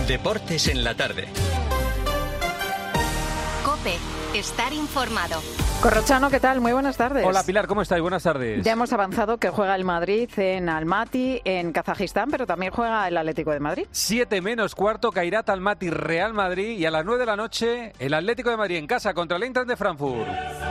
Deportes en la tarde. COPE. Estar informado. Corrochano, ¿qué tal? Muy buenas tardes. Hola Pilar, ¿cómo estáis? Buenas tardes. Ya hemos avanzado que juega el Madrid en Almaty, en Kazajistán, pero también juega el Atlético de Madrid. 7 menos cuarto, Kairat Almaty, Real Madrid, y a las 9 de la noche el Atlético de Madrid en casa contra el Eintracht de Frankfurt.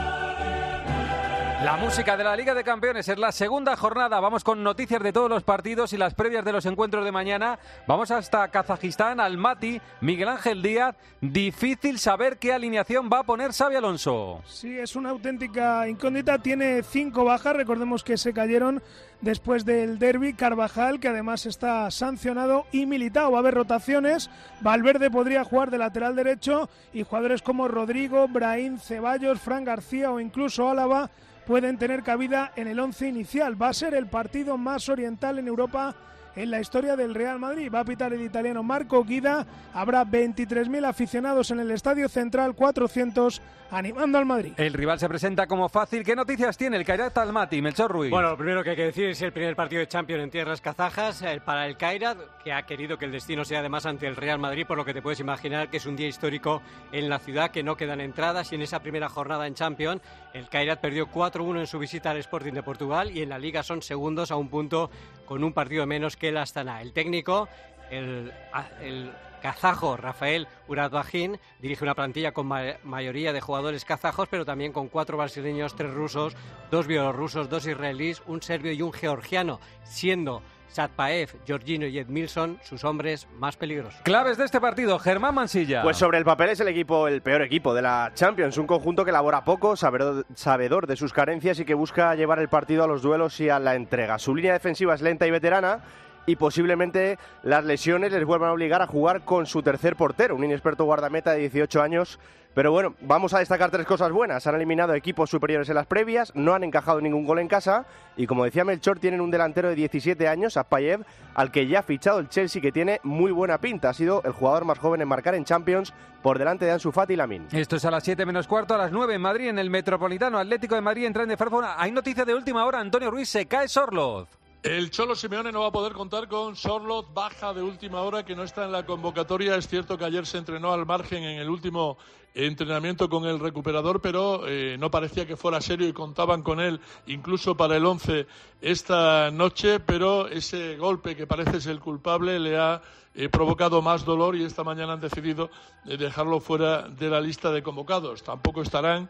La música de la Liga de Campeones es la segunda jornada. Vamos con noticias de todos los partidos y las previas de los encuentros de mañana. Vamos hasta Kazajistán, Almaty. Miguel Ángel Díaz, difícil saber qué alineación va a poner Xabi Alonso. Sí, es una auténtica incógnita. Tiene 5 bajas. Recordemos que se cayeron después del derbi. Carvajal, que además está sancionado, y Militao. Va a haber rotaciones. Valverde podría jugar de lateral derecho y jugadores como Rodrigo, Brahim, Ceballos, Fran García o incluso Álava pueden tener cabida en el 11 inicial. Va a ser el partido más oriental en Europa en la historia del Real Madrid. Va a pitar el italiano Marco Guida. Habrá 23.000 aficionados en el Estadio Central, 400 animando al Madrid. El rival se presenta como fácil. ¿Qué noticias tiene el Kairat Almaty, Melchor Ruiz? Bueno, lo primero que hay que decir es el primer partido de Champions en tierras kazajas para el Kairat, que ha querido que el destino sea además ante el Real Madrid, por lo que te puedes imaginar que es un día histórico en la ciudad, que no quedan entradas, y en esa primera jornada en Champions el Kairat perdió 4-1 en su visita al Sporting de Portugal, y en la Liga son segundos a un punto con un partido menos que el Astana. El técnico, el kazajo Rafael Uradbahin, dirige una plantilla con mayoría de jugadores kazajos, pero también con 4 brasileños, 3 rusos, 2 bielorrusos, 2 israelíes, un serbio y un georgiano, siendo Satpaev, Jorginho y Edmilson sus hombres más peligrosos. Claves de este partido, Germán Mansilla. Pues sobre el papel es el peor equipo de la Champions, un conjunto que elabora poco, sabedor de sus carencias y que busca llevar el partido a los duelos y a la entrega. Su línea defensiva es lenta y veterana, y posiblemente las lesiones les vuelvan a obligar a jugar con su tercer portero, un inexperto guardameta de 18 años. Pero bueno, vamos a destacar 3 cosas buenas. Han eliminado equipos superiores en las previas, no han encajado ningún gol en casa y, como decía Melchor, tienen un delantero de 17 años, Satpaev, al que ya ha fichado el Chelsea, que tiene muy buena pinta. Ha sido el jugador más joven en marcar en Champions, por delante de Ansu Fati y Lamine. Esto es a las 7 menos cuarto, a las 9 en Madrid, en el Metropolitano. Atlético de Madrid entra en Frankfurt. Hay noticia de última hora, Antonio Ruiz, se cae Sorloth. El Cholo Simeone no va a poder contar con Sorloth, baja de última hora, que no está en la convocatoria. Es cierto que ayer se entrenó al margen en el último entrenamiento con el recuperador, pero no parecía que fuera serio y contaban con él incluso para el 11 esta noche, pero ese golpe que parece ser el culpable le ha provocado más dolor y esta mañana han decidido dejarlo fuera de la lista de convocados. Tampoco estarán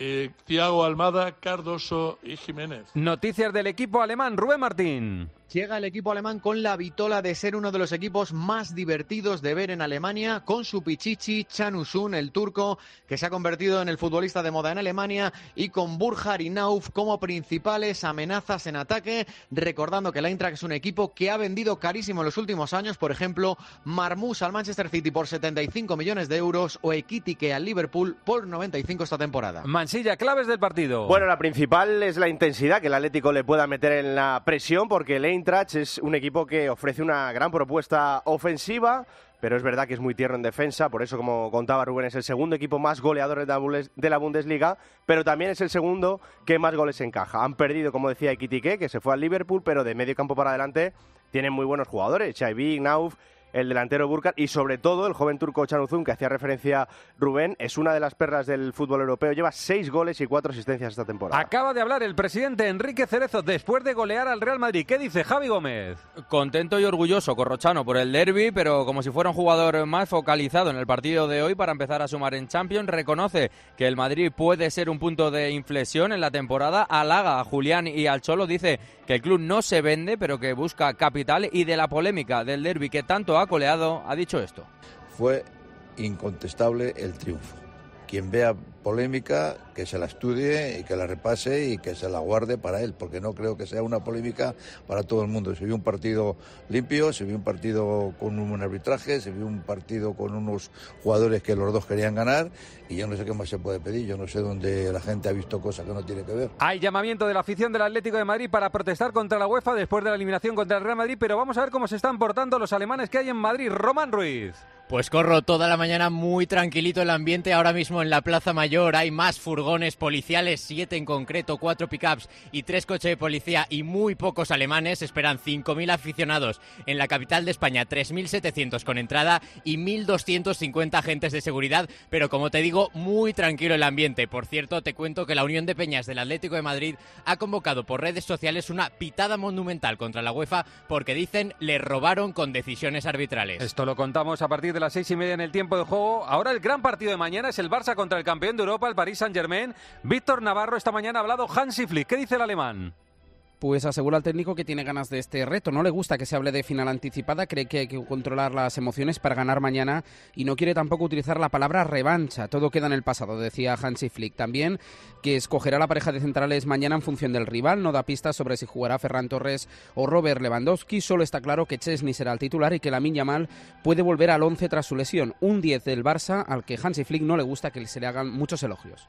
Thiago Almada, Cardoso y Jiménez. Noticias del equipo alemán, Rubén Martín. Llega el equipo alemán con la vitola de ser uno de los equipos más divertidos de ver en Alemania, con su pichichi Can Uzun, el turco, que se ha convertido en el futbolista de moda en Alemania, y con Burkhard y Nauf como principales amenazas en ataque, recordando que el Eintracht es un equipo que ha vendido carísimo en los últimos años, por ejemplo, Marmoush al Manchester City por 75 millones de euros o Ekitike al Liverpool por 95 esta temporada. Mansilla, claves del partido. Bueno, la principal es la intensidad que el Atlético le pueda meter en la presión, porque el Eintracht es un equipo que ofrece una gran propuesta ofensiva, pero es verdad que es muy tierno en defensa. Por eso, como contaba Rubén, es el segundo equipo más goleador de la Bundesliga, pero también es el segundo que más goles encaja. Han perdido, como decía, Ekitike, que se fue al Liverpool, pero de medio campo para adelante tienen muy buenos jugadores. Xavi, Nauf, el delantero Burkhard y sobre todo el joven turco Can Uzun, que hacía referencia Rubén, es una de las perlas del fútbol europeo. Lleva 6 goles y 4 asistencias esta temporada. Acaba de hablar el presidente Enrique Cerezo después de golear al Real Madrid. ¿Qué dice Javi Gómez? Contento y orgulloso, Corrochano, por el derbi, pero como si fuera un jugador más focalizado en el partido de hoy para empezar a sumar en Champions. Reconoce que el Madrid puede ser un punto de inflexión en la temporada. Halaga a Julián y al Cholo. Dice que el club no se vende, pero que busca capital, y de la polémica del derbi que tanto ha coleado, ha dicho esto. Fue incontestable el triunfo. Quien vea polémica, que se la estudie y que la repase y que se la guarde para él, porque no creo que sea una polémica para todo el mundo. Se vio un partido limpio, se vio un partido con un buen arbitraje, se vio un partido con unos jugadores que los dos querían ganar, y yo no sé qué más se puede pedir. Yo no sé dónde la gente ha visto cosas que no tiene que ver. Hay llamamiento de la afición del Atlético de Madrid para protestar contra la UEFA después de la eliminación contra el Real Madrid, pero vamos a ver cómo se están portando los alemanes que hay en Madrid. Román Ruiz. Pues Corro, toda la mañana muy tranquilito el ambiente. Ahora mismo en la Plaza Mayor hay más furgones policiales, 7 en concreto, 4 pickups y 3 coches de policía y muy pocos alemanes. Esperan 5.000 aficionados en la capital de España, 3.700 con entrada y 1.250 agentes de seguridad. Pero como te digo, muy tranquilo el ambiente. Por cierto, te cuento que la Unión de Peñas del Atlético de Madrid ha convocado por redes sociales una pitada monumental contra la UEFA porque dicen le robaron con decisiones arbitrales. Esto lo contamos a partir de las 6:30 en el tiempo de juego. Ahora el gran partido de mañana es el Barça contra el campeón de Europa, el Paris Saint-Germain. Víctor Navarro, esta mañana ha hablado Hansi Flick. ¿Qué dice el alemán? Pues asegura al técnico que tiene ganas de este reto. No le gusta que se hable de final anticipada, cree que hay que controlar las emociones para ganar mañana y no quiere tampoco utilizar la palabra revancha. Todo queda en el pasado, decía Hansi Flick. También que escogerá la pareja de centrales mañana en función del rival. No da pistas sobre si jugará Ferran Torres o Robert Lewandowski. Solo está claro que Chesney será el titular y que Lamine Yamal puede volver al 11 tras su lesión. Un 10 del Barça al que Hansi Flick no le gusta que se le hagan muchos elogios.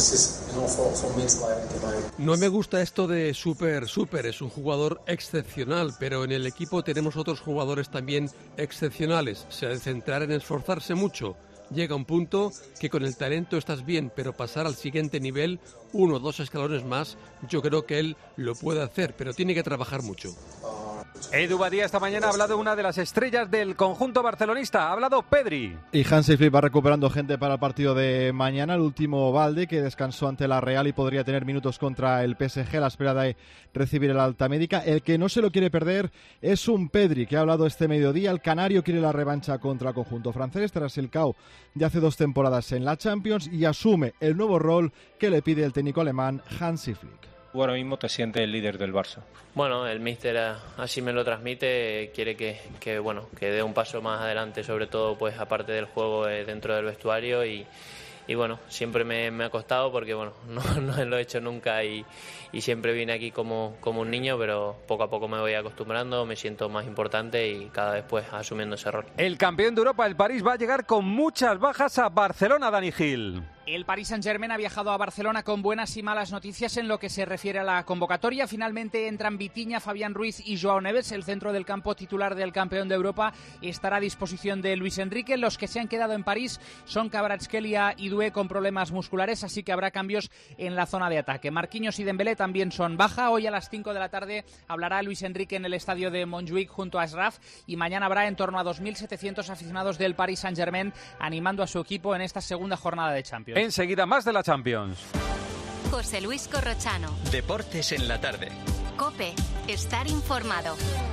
No me gusta esto de súper, es un jugador excepcional, pero en el equipo tenemos otros jugadores también excepcionales. Se ha de centrar en esforzarse mucho. Llega un punto que con el talento estás bien, pero pasar al siguiente nivel, 1 o 2 escalones más, yo creo que él lo puede hacer, pero tiene que trabajar mucho. Edu Badía esta mañana ha hablado de una de las estrellas del conjunto barcelonista, ha hablado Pedri. Y Hansi Flick va recuperando gente para el partido de mañana, el último Balde que descansó ante la Real y podría tener minutos contra el PSG a la espera de recibir el alta médica. El que no se lo quiere perder es un Pedri que ha hablado este mediodía, el canario quiere la revancha contra el conjunto francés tras el KO de hace 2 temporadas en la Champions y asume el nuevo rol que le pide el técnico alemán Hansi Flick. ¿Tú ahora mismo te sientes el líder del Barça? Bueno, el míster así me lo transmite, quiere que dé un paso más adelante, sobre todo pues aparte del juego dentro del vestuario y bueno, siempre me ha costado porque bueno, no lo he hecho nunca y siempre vine aquí como un niño, pero poco a poco me voy acostumbrando, me siento más importante y cada vez pues asumiendo ese rol. El campeón de Europa, el París, va a llegar con muchas bajas a Barcelona, Dani Gil. El Paris Saint-Germain ha viajado a Barcelona con buenas y malas noticias en lo que se refiere a la convocatoria. Finalmente entran Vitinha, Fabián Ruiz y Joao Neves. El centro del campo titular del campeón de Europa estará a disposición de Luis Enrique. Los que se han quedado en París son Kvaratskhelia y Doué con problemas musculares, así que habrá cambios en la zona de ataque. Marquinhos y Dembélé también son baja. Hoy a las 5 de la tarde hablará Luis Enrique en el estadio de Montjuïc junto a Ashraf y mañana habrá en torno a 2.700 aficionados del Paris Saint-Germain animando a su equipo en esta segunda jornada de Champions. Enseguida más de la Champions. José Luis Corrochano. Deportes en la tarde. COPE. Estar informado.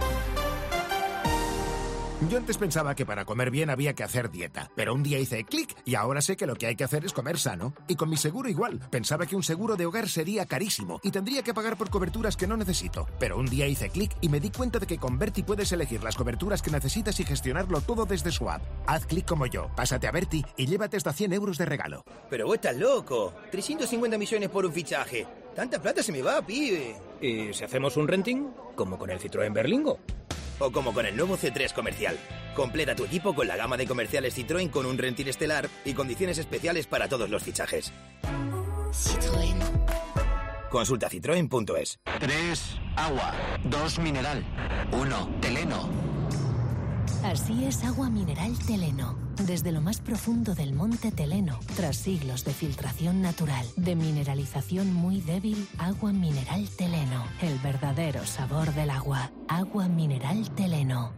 Yo antes pensaba que para comer bien había que hacer dieta, pero un día hice clic y ahora sé que lo que hay que hacer es comer sano. Y con mi seguro igual. Pensaba que un seguro de hogar sería carísimo y tendría que pagar por coberturas que no necesito. Pero un día hice clic y me di cuenta de que con Berti puedes elegir las coberturas que necesitas y gestionarlo todo desde su app. Haz clic como yo, pásate a Berti y llévate hasta 100 euros de regalo. Pero vos estás loco. 350 millones por un fichaje. Tanta plata se me va, pibe. ¿Y si hacemos un renting? Como con el Citroën Berlingo. O como con el nuevo C3 Comercial. Completa tu equipo con la gama de comerciales Citroën con un renting estelar y condiciones especiales para todos los fichajes. Citroën. Consulta citroen.es. 3. Agua. 2. Mineral. 1. Teleno. Así es Agua Mineral Teleno. Desde lo más profundo del monte Teleno, tras siglos de filtración natural, de mineralización muy débil, Agua Mineral Teleno. El verdadero sabor del agua. Agua Mineral Teleno.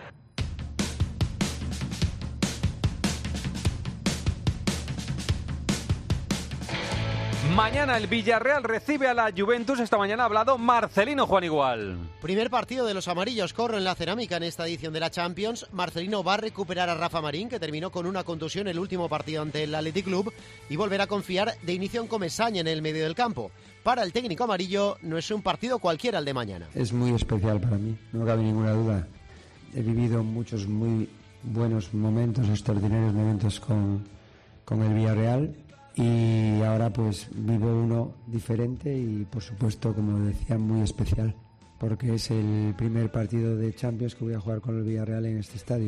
Mañana el Villarreal recibe a la Juventus. Esta mañana ha hablado Marcelino Juan Igual. Primer partido de los amarillos, Corro, en la cerámica en esta edición de la Champions. Marcelino va a recuperar a Rafa Marín, que terminó con una contusión el último partido ante el Athletic Club, y volverá a confiar de inicio en Comesaña en el medio del campo. Para el técnico amarillo no es un partido cualquiera el de mañana. Es muy especial para mí, no cabe ninguna duda. He vivido muchos muy buenos momentos, extraordinarios momentos con el Villarreal. Y ahora pues vivo uno diferente y por supuesto, como decía, muy especial, porque es el primer partido de Champions que voy a jugar con el Villarreal en este estadio.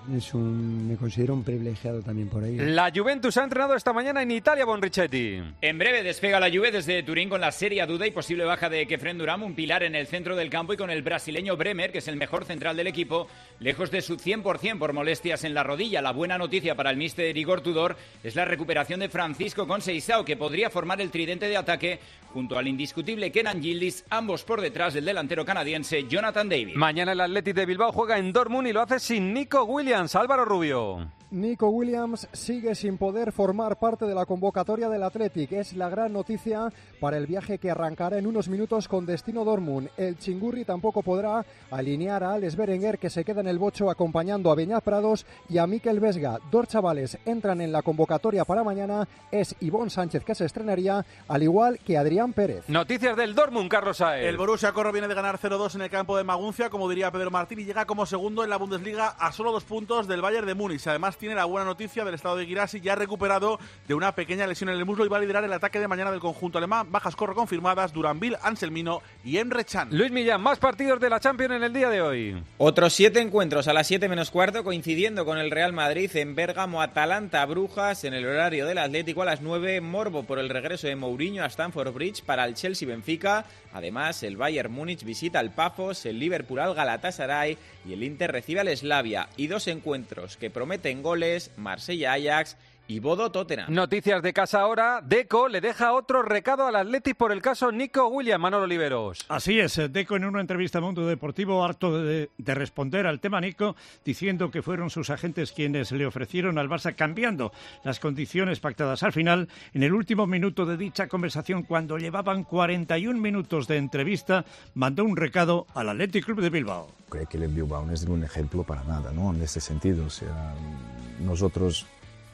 me considero un privilegiado también por ello. La Juventus ha entrenado esta mañana en Italia, Bonrichetti. En breve despega la Juve desde Turín con la Serie Duda y posible baja de Kefren Thuram, un pilar en el centro del campo, y con el brasileño Bremer, que es el mejor central del equipo, lejos de su 100% por molestias en la rodilla. La buena noticia para el míster Igor Tudor es la recuperación de Francisco Conceição, que podría formar el tridente de ataque junto al indiscutible Kenan Yildiz, ambos por detrás del delantero canadiense Jonathan David. Mañana el Athletic de Bilbao juega en Dortmund y lo hace sin Nico Williams. Álvaro Rubio. Nico Williams sigue sin poder formar parte de la convocatoria del Athletic. Es la gran noticia para el viaje que arrancará en unos minutos con destino Dortmund. El Chingurri tampoco podrá alinear a Alex Berenguer, que se queda en el bocho acompañando a Beñat Prados y a Mikel Vesga. Dos chavales entran en la convocatoria para mañana. Es Ivón Sánchez, que se estrenaría, al igual que Adrián Pérez. Noticias del Dortmund, Carlos Saez. El Borussia Corro viene de ganar 0-2 en el campo de Maguncia, como diría Pedro Martín, y llega como segundo en la Bundesliga a solo 2 puntos del Bayern de Múnich. Además, tiene la buena noticia del estado de Guirassy, ya recuperado de una pequeña lesión en el muslo, y va a liderar el ataque de mañana del conjunto alemán. Bajas Corro confirmadas: Duranville, Anselmino y Emre Can. Luis Millán, más partidos de la Champions en el día de hoy. Otros 7 encuentros a las 7 menos cuarto, coincidiendo con el Real Madrid en Bérgamo, Atalanta, Brujas. En el horario del Atlético a las 9, Morbo por el regreso de Mourinho a Stamford Bridge para el Chelsea Benfica. Además, el Bayern Múnich visita al Pafos, el Liverpool al Galatasaray y el Inter recibe al Slavia. Y 2 encuentros que prometen goles: Marsella-Ajax y Bodo-Tottenham. Noticias de casa ahora. Deco le deja otro recado al Athletic por el caso Nico Williams. Manolo Oliveros. Así es, Deco en una entrevista a Mundo Deportivo, harto de responder al tema Nico, diciendo que fueron sus agentes quienes le ofrecieron al Barça, cambiando las condiciones pactadas al final. En el último minuto de dicha conversación, cuando llevaban 41 minutos de entrevista, mandó un recado al Athletic Club de Bilbao. Creo que el Bilbao no es un ejemplo para nada, ¿no? En ese sentido, o sea, nosotros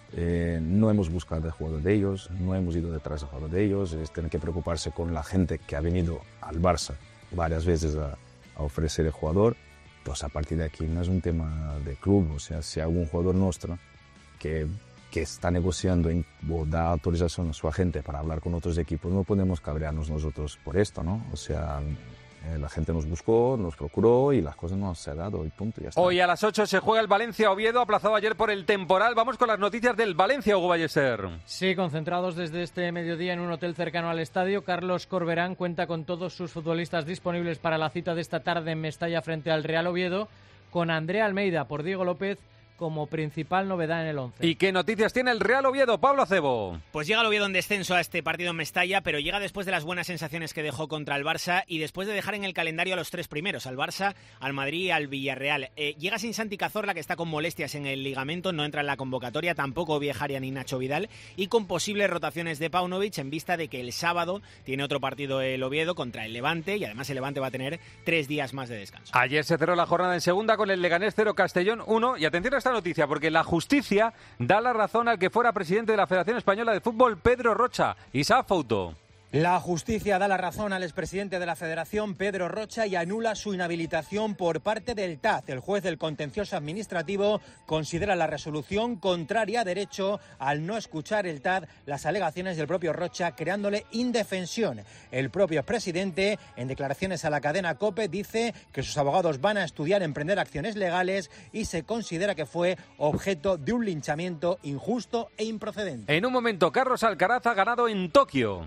no hemos buscado el jugador de ellos, no hemos ido detrás del jugador de ellos. Tienen que preocuparse con la gente que ha venido al Barça varias veces a ofrecer el jugador. Pues a partir de aquí no es un tema de club, o sea, si hay algún jugador nuestro que está negociando o da autorización a su agente para hablar con otros equipos, no podemos cabrearnos nosotros por esto, ¿no? O sea, la gente nos buscó, nos procuró y las cosas nos se han dado y punto, ya está. Hoy a las 8 se juega el Valencia-Oviedo, aplazado ayer por el temporal. Vamos con las noticias del Valencia, Hugo Ballester. Sí, concentrados desde este mediodía en un hotel cercano al estadio. Carlos Corberán cuenta con todos sus futbolistas disponibles para la cita de esta tarde en Mestalla frente al Real Oviedo, con Andrea Almeida por Diego López como principal novedad en el 11. ¿Y qué noticias tiene el Real Oviedo, Pablo Acebo? Pues llega el Oviedo en descenso a este partido en Mestalla, pero llega después de las buenas sensaciones que dejó contra el Barça y después de dejar en el calendario a los 3 primeros, al Barça, al Madrid y al Villarreal. Llega sin Santi Cazorla, que está con molestias en el ligamento, no entra en la convocatoria, tampoco Viajaria ni Nacho Vidal, y con posibles rotaciones de Paunovic en vista de que el sábado tiene otro partido el Oviedo contra el Levante, y además el Levante va a tener 3 días más de descanso. Ayer se cerró la jornada en segunda con el Leganés 0, Castellón 1, y atención a esta noticia, porque la justicia da la razón al que fuera presidente de la Federación Española de Fútbol, Pedro Rocha. Isaac Fouto. La justicia da la razón al expresidente de la Federación, Pedro Rocha, y anula su inhabilitación por parte del TAD. El juez del contencioso administrativo considera la resolución contraria a derecho al no escuchar el TAD las alegaciones del propio Rocha, creándole indefensión. El propio expresidente, en declaraciones a la cadena COPE, dice que sus abogados van a estudiar emprender acciones legales y se considera que fue objeto de un linchamiento injusto e improcedente. En un momento, Carlos Alcaraz ha ganado en Tokio.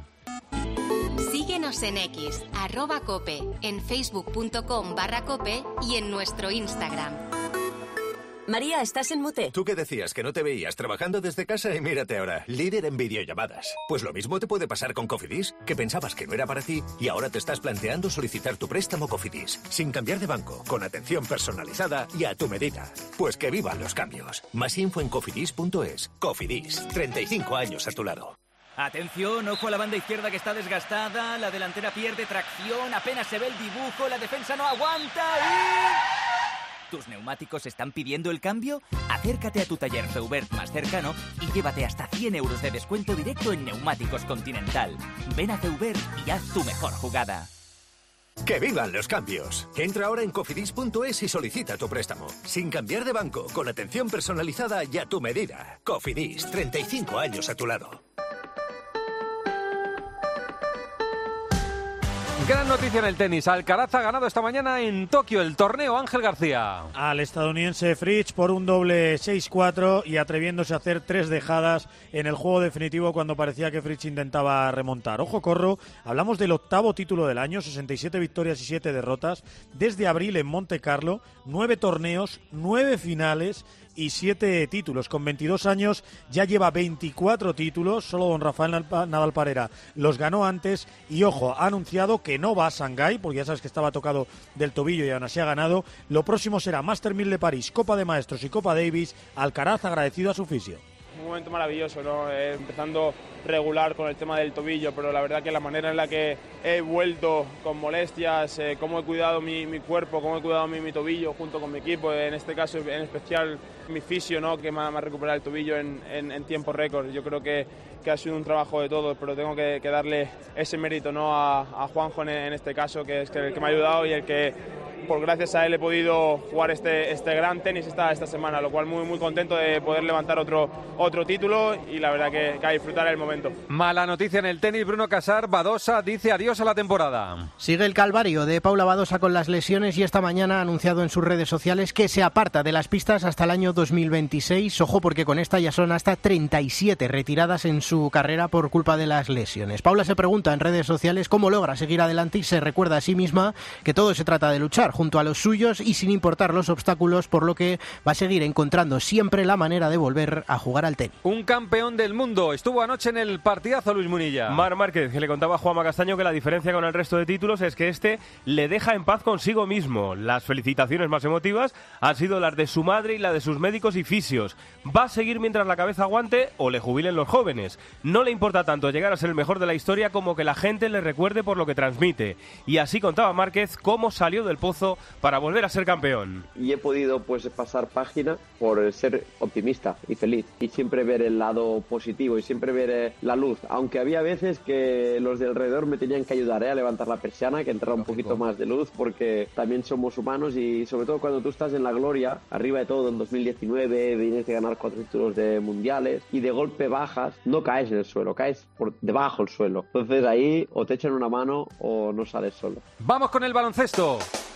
Síguenos en X, @cope, en facebook.com/cope y en nuestro Instagram. María, estás en mute. ¿Tú qué decías? Que no te veías trabajando desde casa y mírate ahora, líder en videollamadas. Pues lo mismo te puede pasar con Cofidis, que pensabas que no era para ti y ahora te estás planteando solicitar tu préstamo Cofidis, sin cambiar de banco, con atención personalizada y a tu medida. Pues que vivan los cambios. Más info en cofidis.es. Cofidis, 35 años a tu lado. Atención, ojo a la banda izquierda que está desgastada, la delantera pierde tracción, apenas se ve el dibujo, la defensa no aguanta y... ¿Tus neumáticos están pidiendo el cambio? Acércate a tu taller Feubert más cercano y llévate hasta 100 euros de descuento directo en Neumáticos Continental. Ven a Feubert y haz tu mejor jugada. ¡Que vivan los cambios! Entra ahora en cofidis.es y solicita tu préstamo. Sin cambiar de banco, con atención personalizada y a tu medida. Cofidis, 35 años a tu lado. Gran noticia en el tenis. Alcaraz ha ganado esta mañana en Tokio el torneo. Ángel García. Al estadounidense Fritz por un doble 6-4 y atreviéndose a hacer 3 dejadas en el juego definitivo cuando parecía que Fritz intentaba remontar. Ojo, corro, hablamos del 8º título del año, 67 victorias y 7 derrotas. Desde abril en Monte Carlo, 9 torneos, 9 finales y 7 títulos. Con 22 años ya lleva 24 títulos, solo don Rafael Nadal Parera los ganó antes y, ojo, ha anunciado que no va a Shanghái, porque ya sabes que estaba tocado del tobillo y aún así ha ganado. Lo próximo será Master 1000 de París, Copa de Maestros y Copa Davis. Alcaraz agradecido a su fisio. Un momento maravilloso, ¿no? Empezando regular con el tema del tobillo, pero la verdad que la manera en la que he vuelto con molestias, cómo he cuidado mi cuerpo, cómo he cuidado mi tobillo junto con mi equipo, en este caso en especial mi fisio, ¿no? Que me ha recuperado el tobillo en tiempo récord. Yo creo que ha sido un trabajo de todos, pero tengo que darle ese mérito, ¿no? a Juanjo en este caso, que es el que me ha ayudado y el que, por gracias a él, he podido jugar este gran tenis esta semana, lo cual muy contento de poder levantar otro título y la verdad que a disfrutar el momento. Mala noticia en el tenis. Bruno Casar, Badosa dice adiós a la temporada. Sigue el calvario de Paula Badosa con las lesiones y esta mañana ha anunciado en sus redes sociales que se aparta de las pistas hasta el año 2026. Ojo, porque con esta ya son hasta 37 retiradas en su carrera por culpa de las lesiones. Paula se pregunta en redes sociales cómo logra seguir adelante y se recuerda a sí misma que todo se trata de luchar junto a los suyos y sin importar los obstáculos, por lo que va a seguir encontrando siempre la manera de volver a jugar al tenis. Un campeón del mundo estuvo anoche en el partidazo, Luis Munilla. Marc Márquez, que le contaba a Juanma Castaño que la diferencia con el resto de títulos es que este le deja en paz consigo mismo. Las felicitaciones más emotivas han sido las de su madre y la de sus médicos y fisios. Va a seguir mientras la cabeza aguante o le jubilen los jóvenes. No le importa tanto llegar a ser el mejor de la historia como que la gente le recuerde por lo que transmite. Y así contaba Márquez cómo salió del pozo para volver a ser campeón. Y he podido pasar página por ser optimista y feliz y siempre ver el lado positivo y siempre ver la luz, aunque había veces que los de alrededor me tenían que ayudar a levantar la persiana, que entrara un poquito más de luz, porque también somos humanos y sobre todo cuando tú estás en la gloria, arriba de todo en 2019, vienes de ganar 4 títulos de mundiales y de golpe bajas, no caes en el suelo, caes por debajo del suelo. Entonces ahí o te echan una mano o no sales solo. Vamos con el baloncesto.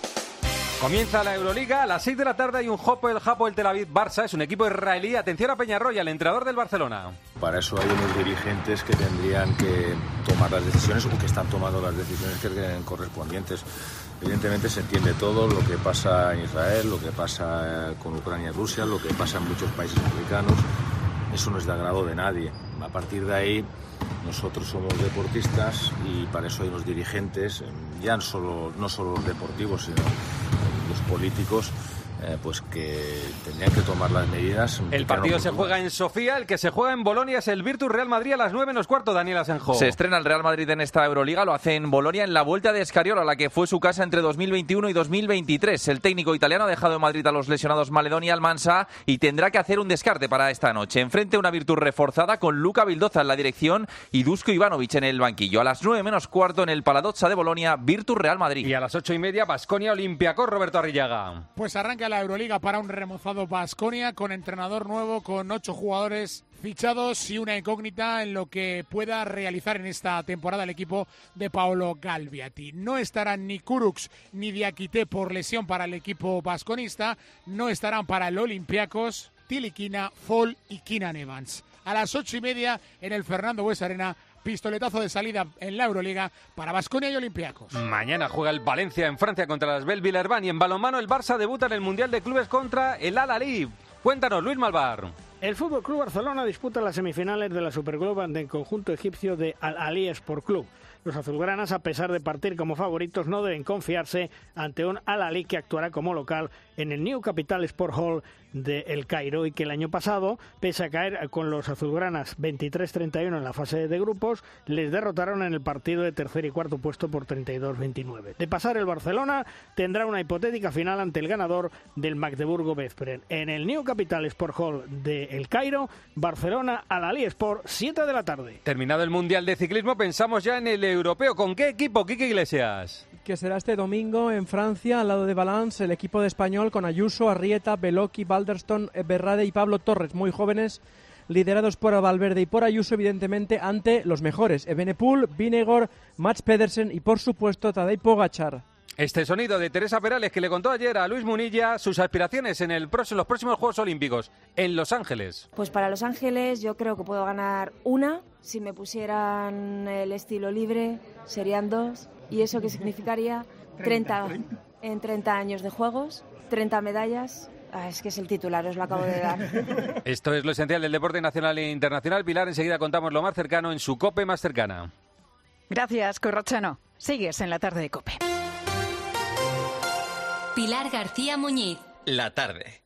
Comienza la Euroliga, a las 6 de la tarde hay un Hapoel Tel Aviv Barça, es un equipo israelí. Atención a Peñarroya, el entrenador del Barcelona. Para eso hay unos dirigentes que tendrían que tomar las decisiones o que están tomando las decisiones que creen correspondientes. Evidentemente se entiende todo lo que pasa en Israel, lo que pasa con Ucrania y Rusia, lo que pasa en muchos países africanos. Eso no es de agrado de nadie. A partir de ahí, nosotros somos deportistas y para eso hay unos dirigentes, ya no solo los deportivos, sino los políticos, pues que tendrían que tomar las medidas. El partido se juega en Sofía, el que se juega en Bolonia es el Virtus Real Madrid a las 9:15, Daniel Asenjo. Se estrena el Real Madrid en esta Euroliga, lo hace en Bolonia en la vuelta de Escariola, la que fue su casa entre 2021 y 2023. El técnico italiano ha dejado en Madrid a los lesionados Maledón y Almansa y tendrá que hacer un descarte para esta noche. Enfrente una Virtus reforzada con Luka Vildoza en la dirección y Dusko Ivanovic en el banquillo. A las 9:15 en el Paladozza de Bolonia, Virtus Real Madrid. Y a las 8:30 Baskonia Olympiacos, Roberto Arrillaga. Pues arranca la Euroliga para un remozado Baskonia con entrenador nuevo, con 8 jugadores fichados y una incógnita en lo que pueda realizar en esta temporada el equipo de Paolo Galviati. No estarán ni Kurucs ni Diakité por lesión para el equipo basconista, no estarán para el Olympiacos Tilikina, Fall y Keenan Evans. A las 8:30 en el Fernando Buesa Arena, pistoletazo de salida en la Euroliga para Baskonia y Olympiacos. Mañana juega el Valencia en Francia contra las Asvel Villeurbanne y en balonmano el Barça debuta en el Mundial de Clubes contra el Al-Ahly. Cuéntanos, Luis Malvar. El FC Barcelona disputa las semifinales de la Supercopa del conjunto egipcio de Al-Ahly Sport Club. Los azulgranas, a pesar de partir como favoritos, no deben confiarse ante un Al-Ahly que actuará como local en el New Capital Sport Hall de El Cairo y que el año pasado, pese a caer con los azulgranas 23-31 en la fase de grupos, les derrotaron en el partido de tercer y cuarto puesto por 32-29. De pasar el Barcelona, tendrá una hipotética final ante el ganador del Magdeburgo-Veszprém. En el New Capital Sport Hall de El Cairo, Barcelona Al-Ahly Sport, 7 de la tarde. Terminado el Mundial de Ciclismo, pensamos ya en el Europeo. ¿Con qué equipo, Quique Iglesias? Que será este domingo en Francia, al lado de Valence, el equipo de Español con Ayuso, Arrieta, Beloki, Balderston, Berrade y Pablo Torres, muy jóvenes, liderados por Valverde y por Ayuso, evidentemente ante los mejores, Evenepoel, Vingegaard, Mats Pedersen y por supuesto Tadej Pogačar. Este sonido de Teresa Perales, que le contó ayer a Luis Munilla sus aspiraciones en los próximos Juegos Olímpicos en Los Ángeles. Pues para Los Ángeles yo creo que puedo ganar una. Si me pusieran el estilo libre serían 2. ¿Y eso qué significaría? 30 en 30 años de Juegos, 30 medallas. Es que es el titular, os lo acabo de dar. Esto es lo esencial del deporte nacional e internacional. Pilar, enseguida contamos lo más cercano en su COPE más cercana. Gracias, Corrochano. Sigues en la tarde de COPE. Pilar García Muñiz. La tarde.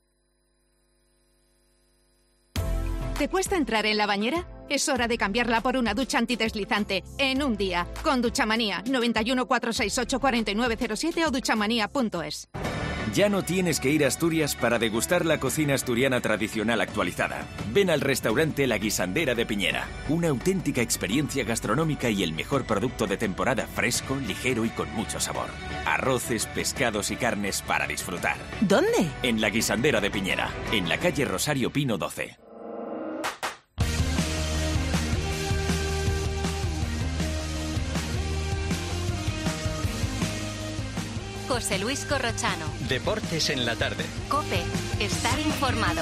¿Te cuesta entrar en la bañera? Es hora de cambiarla por una ducha antideslizante en un día. Con Duchamanía, 91 468 4907 o duchamanía.es. Ya no tienes que ir a Asturias para degustar la cocina asturiana tradicional actualizada. Ven al restaurante La Guisandera de Piñera. Una auténtica experiencia gastronómica y el mejor producto de temporada, fresco, ligero y con mucho sabor. Arroces, pescados y carnes para disfrutar. ¿Dónde? En La Guisandera de Piñera, en la calle Rosario Pino 12. José Luis Corrochano. Deportes en la tarde. COPE. Estar informado.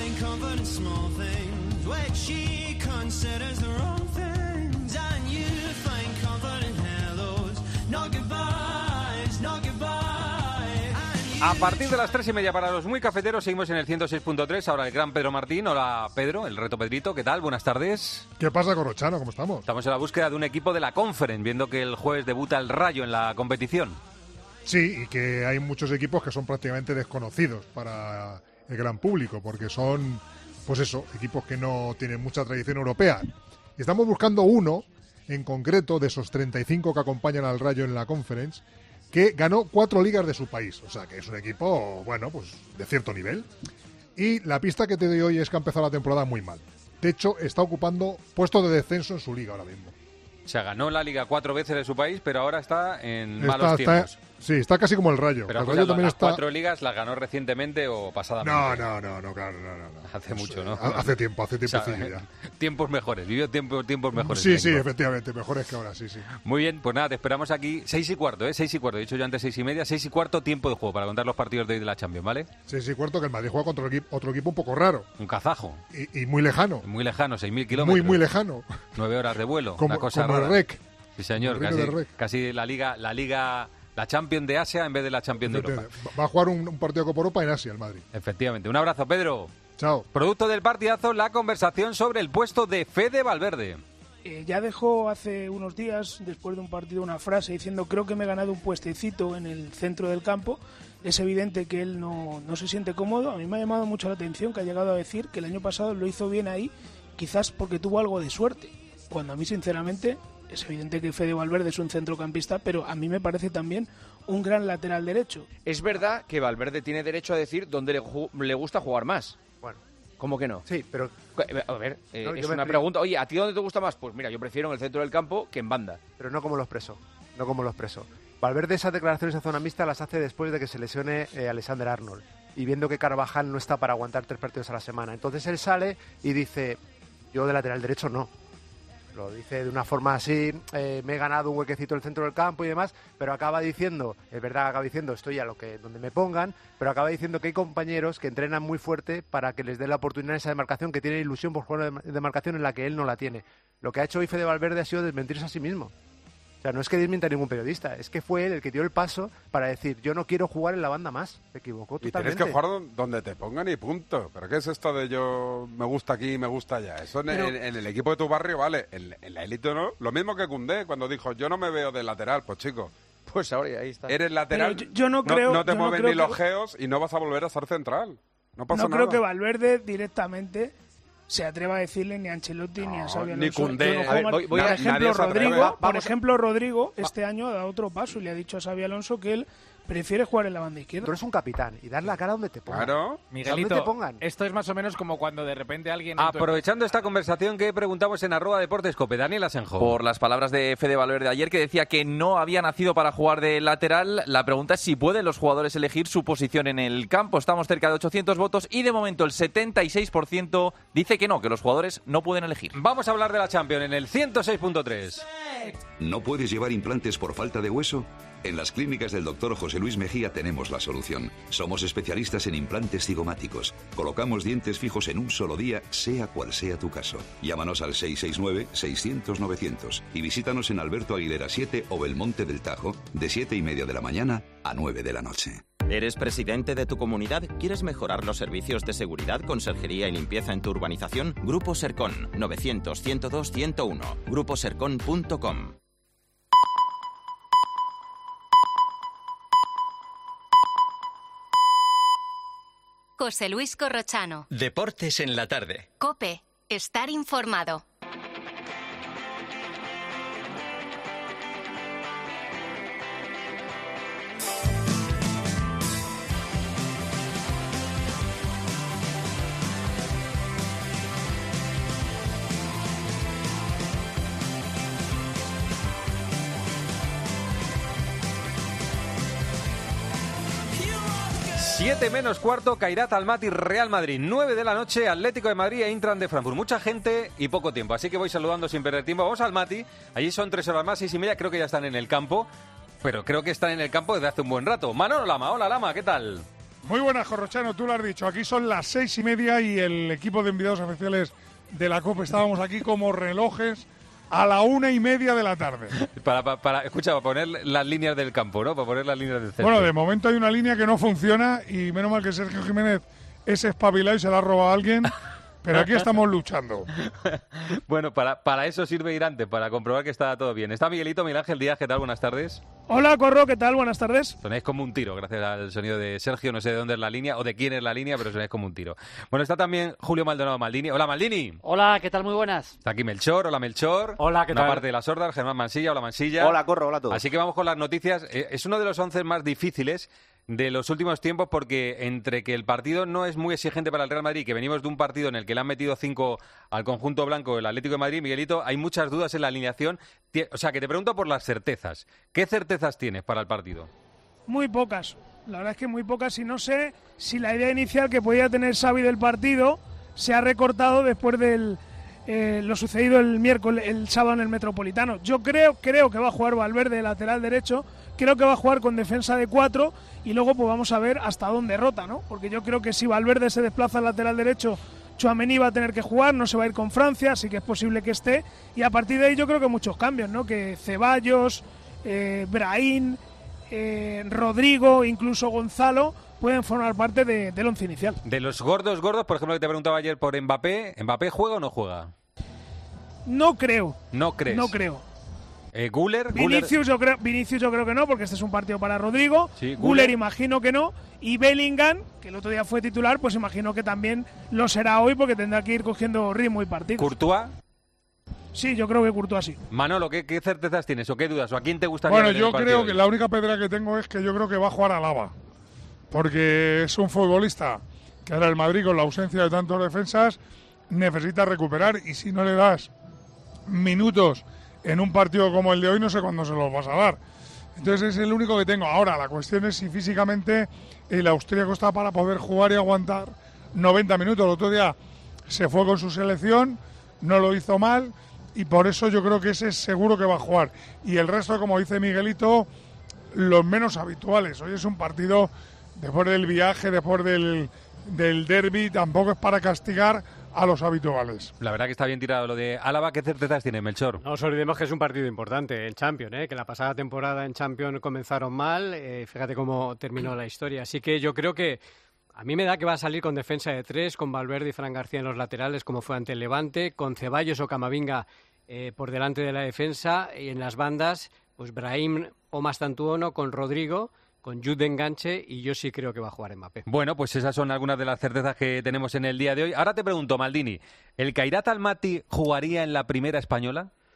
A partir de las 3:30 para los muy cafeteros seguimos en el 106.3. Ahora el gran Pedro Martín. Hola Pedro, el reto Pedrito. ¿Qué tal? Buenas tardes. ¿Qué pasa, Corrochano? ¿Cómo estamos? Estamos en la búsqueda de un equipo de la Conference, viendo que el jueves debuta el Rayo en la competición. Sí, y que hay muchos equipos que son prácticamente desconocidos para el gran público, porque son, pues eso, equipos que no tienen mucha tradición europea. Y estamos buscando uno, en concreto, de esos 35 que acompañan al Rayo en la Conference, que ganó 4 ligas de su país. O sea, que es un equipo, bueno, pues de cierto nivel. Y la pista que te doy hoy es que ha empezado la temporada muy mal. De hecho, está ocupando puestos de descenso en su liga ahora mismo. O sea, ganó la Liga 4 veces de su país, pero ahora está en malos tiempos. Sí, está casi como el Rayo. Pero el Rayo también las está... 4 ligas las ganó recientemente o pasadamente. No, claro, no. Hace mucho, ¿no? Hace tiempo, o sea, ya. Tiempos mejores, vivió tiempos mejores. Sí, efectivamente, mejores que ahora, sí. Muy bien, pues nada, te esperamos aquí 6:15, 6:15. He dicho yo antes 6:30, 6:15 tiempo de juego para contar los partidos de hoy de la Champions, ¿vale? 6:15, que el Madrid juega contra otro equipo un poco raro. Un kazajo. Y muy lejano. Muy lejano, 6.000 kilómetros. Muy lejano. 9 horas de vuelo, como, una cosa como rara. el REC. Sí, señor, casi la Champions de Asia en vez de la Champions de Europa. Va a jugar un partido de Copa Europa en Asia, el Madrid. Efectivamente. Un abrazo, Pedro. Chao. Producto del partidazo, la conversación sobre el puesto de Fede Valverde. Ya dejó hace unos días, después de un partido, una frase diciendo: creo que me he ganado un puestecito en el centro del campo. Es evidente que él no se siente cómodo. A mí me ha llamado mucho la atención que ha llegado a decir que el año pasado lo hizo bien ahí, quizás porque tuvo algo de suerte. Cuando a mí, sinceramente, es evidente que Fede Valverde es un centrocampista, pero a mí me parece también un gran lateral derecho. Es verdad que Valverde tiene derecho a decir dónde le gusta jugar más. Bueno. ¿Cómo que no? Sí, pero... A ver, es una pregunta. Oye, ¿a ti dónde te gusta más? Pues mira, yo prefiero en el centro del campo que en banda. Pero no como lo expreso. Valverde esas declaraciones a zona mixta las hace después de que se lesione Alexander Arnold. Y viendo que Carvajal no está para aguantar 3 partidos a la semana. Entonces él sale y dice: yo de lateral derecho no. Lo dice de una forma así, me he ganado un huequecito en el centro del campo y demás, pero acaba diciendo, es verdad, estoy a donde me pongan, pero acaba diciendo que hay compañeros que entrenan muy fuerte para que les den la oportunidad en esa demarcación, que tienen ilusión por jugar una demarcación en la que él no la tiene. Lo que ha hecho hoy Fede Valverde ha sido desmentirse a sí mismo. O sea, no es que desmienta a ningún periodista, es que fue él el que dio el paso para decir: yo no quiero jugar en la banda más. Se equivocó totalmente. Y tienes que jugar donde te pongan y punto. ¿Pero qué es esto de yo me gusta aquí y me gusta allá? Eso en el equipo de tu barrio, vale. En la élite no. Lo mismo que Koundé cuando dijo: yo no me veo de lateral. Pues chico, pues ahora ahí está. Eres lateral, yo no creo, no te mueven ni los que... geos y no vas a volver a ser central. No pasa nada. No creo que Valverde directamente se atreva a decirle ni a Ancelotti ni a Xabi Alonso. Ni Koundé. Por ejemplo, Rodrigo este año ha dado otro paso y le ha dicho a Xabi Alonso que él prefiere jugar en la banda izquierda. Tú eres un capitán y dar la cara donde te pongan. Claro. Miguelito, donde te pongan. esto es más o menos como cuando de repente alguien... Aprovechando esta conversación que preguntamos en @deportescope, Daniel Asenjo. Por las palabras de Fede Valverde ayer, que decía que no había nacido para jugar de lateral, la pregunta es si pueden los jugadores elegir su posición en el campo. Estamos cerca de 800 votos y de momento el 76% dice que no, que los jugadores no pueden elegir. Vamos a hablar de la Champions en el 106.3. ¿No puedes llevar implantes por falta de hueso? En las clínicas del Dr. José Luis Mejía tenemos la solución. Somos especialistas en implantes cigomáticos. Colocamos dientes fijos en un solo día, sea cual sea tu caso. Llámanos al 669-600-900 y visítanos en Alberto Aguilera 7 o Belmonte del Tajo, de 7:30 de la mañana a 9 de la noche. ¿Eres presidente de tu comunidad? ¿Quieres mejorar los servicios de seguridad, conserjería y limpieza en tu urbanización? Grupo Sercon, 900-102-101. gruposercon.com. José Luis Corrochano. Deportes en la tarde. COPE. Estar informado. Siete menos cuarto, Kairat Almaty, Real Madrid. 9 de la noche, Atlético de Madrid e Eintracht de Frankfurt. Mucha gente y poco tiempo, así que voy saludando sin perder tiempo. Vamos a Almaty, allí son 3 horas más, 6:30, creo que ya están en el campo. Pero creo que están en el campo desde hace un buen rato. Manolo Lama, hola Lama, ¿qué tal? Muy buenas, Corrochano, tú lo has dicho. Aquí son las 6:30 y el equipo de enviados oficiales de la COPE estábamos aquí como relojes a la 1:30 de la tarde. Escucha, para poner las líneas del campo, ¿no? Para poner las líneas del césped. Bueno, de momento hay una línea que no funciona y menos mal que Sergio Jiménez es espabilado y se la ha robado a alguien. Pero aquí estamos luchando. Bueno, para eso sirve ir antes, para comprobar que está todo bien. Está Miguel Ángel Díaz, ¿qué tal? Buenas tardes. Hola, Corro, ¿qué tal? Buenas tardes. Sonáis como un tiro, gracias al sonido de Sergio. No sé de dónde es la línea o de quién es la línea, pero sonáis como un tiro. Bueno, está también Julio Maldonado Maldini. Hola, Maldini. Hola, ¿qué tal? Muy buenas. Está aquí Melchor. Hola, Melchor. Hola, ¿qué tal? Una parte de las sordas, Germán Mansilla. Hola, Mansilla. Hola, Corro. Hola a todos. Así que vamos con las noticias. Es uno de los 11 más difíciles de los últimos tiempos, porque entre que el partido no es muy exigente para el Real Madrid, que venimos de un partido en el que le han metido 5 al conjunto blanco el Atlético de Madrid, Miguelito, hay muchas dudas en la alineación. O sea, que te pregunto por las certezas. ¿Qué certezas tienes para el partido? Muy pocas. La verdad es que muy pocas, y no sé si la idea inicial que podía tener Xavi del partido se ha recortado después de lo sucedido el sábado en el Metropolitano. Yo creo que va a jugar Valverde lateral derecho, creo que va a jugar con defensa de 4 y luego pues vamos a ver hasta dónde rota, ¿no? Porque yo creo que si Valverde se desplaza al lateral derecho, Tchouaméni va a tener que jugar, no se va a ir con Francia, así que es posible que esté, y a partir de ahí yo creo que muchos cambios, ¿no? Que Ceballos, Brahim, Rodrigo, incluso Gonzalo pueden formar parte del once inicial. De los gordos, por ejemplo, que te preguntaba ayer por Mbappé, ¿Mbappé juega o no juega? No creo. ¿No crees? No creo. ¿Guller? Vinicius yo creo que no, porque este es un partido para Rodrigo. Sí, Guller imagino que no. Y Bellingham, que el otro día fue titular, pues imagino que también lo será hoy, porque tendrá que ir cogiendo ritmo y partidos. ¿Courtois? Sí, yo creo que Courtois sí. Manolo, ¿qué certezas tienes o qué dudas? ¿O a quién te gustaría? Bueno, yo creo que la única pedra que tengo es que yo creo que va a jugar Alaba. Porque es un futbolista que ahora el Madrid, con la ausencia de tantos defensas, necesita recuperar, y si no le das minutos en un partido como el de hoy, no sé cuándo se los vas a dar. Entonces es el único que tengo. Ahora, la cuestión es si físicamente el austríaco está para poder jugar y aguantar 90 minutos. El otro día se fue con su selección, no lo hizo mal, y por eso yo creo que ese es seguro que va a jugar. Y el resto, como dice Miguelito, los menos habituales. Hoy es un partido, después del viaje, después del derbi, tampoco es para castigar a los habituales. La verdad que está bien tirado lo de Álava. ¿Qué certezas tiene, Melchor? No os olvidemos que es un partido importante, el Champions, que la pasada temporada en Champions comenzaron mal, fíjate cómo terminó la historia. Así que yo creo que a mí me da que va a salir con defensa de 3, con Valverde y Fran García en los laterales, como fue ante el Levante, con Ceballos o Camavinga por delante de la defensa, y en las bandas, pues Brahim o Mastantuono con Rodrigo, con Jude de enganche, y yo sí creo que va a jugar Mbappé. Bueno, pues esas son algunas de las certezas que tenemos en el día de hoy. Ahora te pregunto, Maldini, ¿el Kairat Almaty jugaría en la primera española?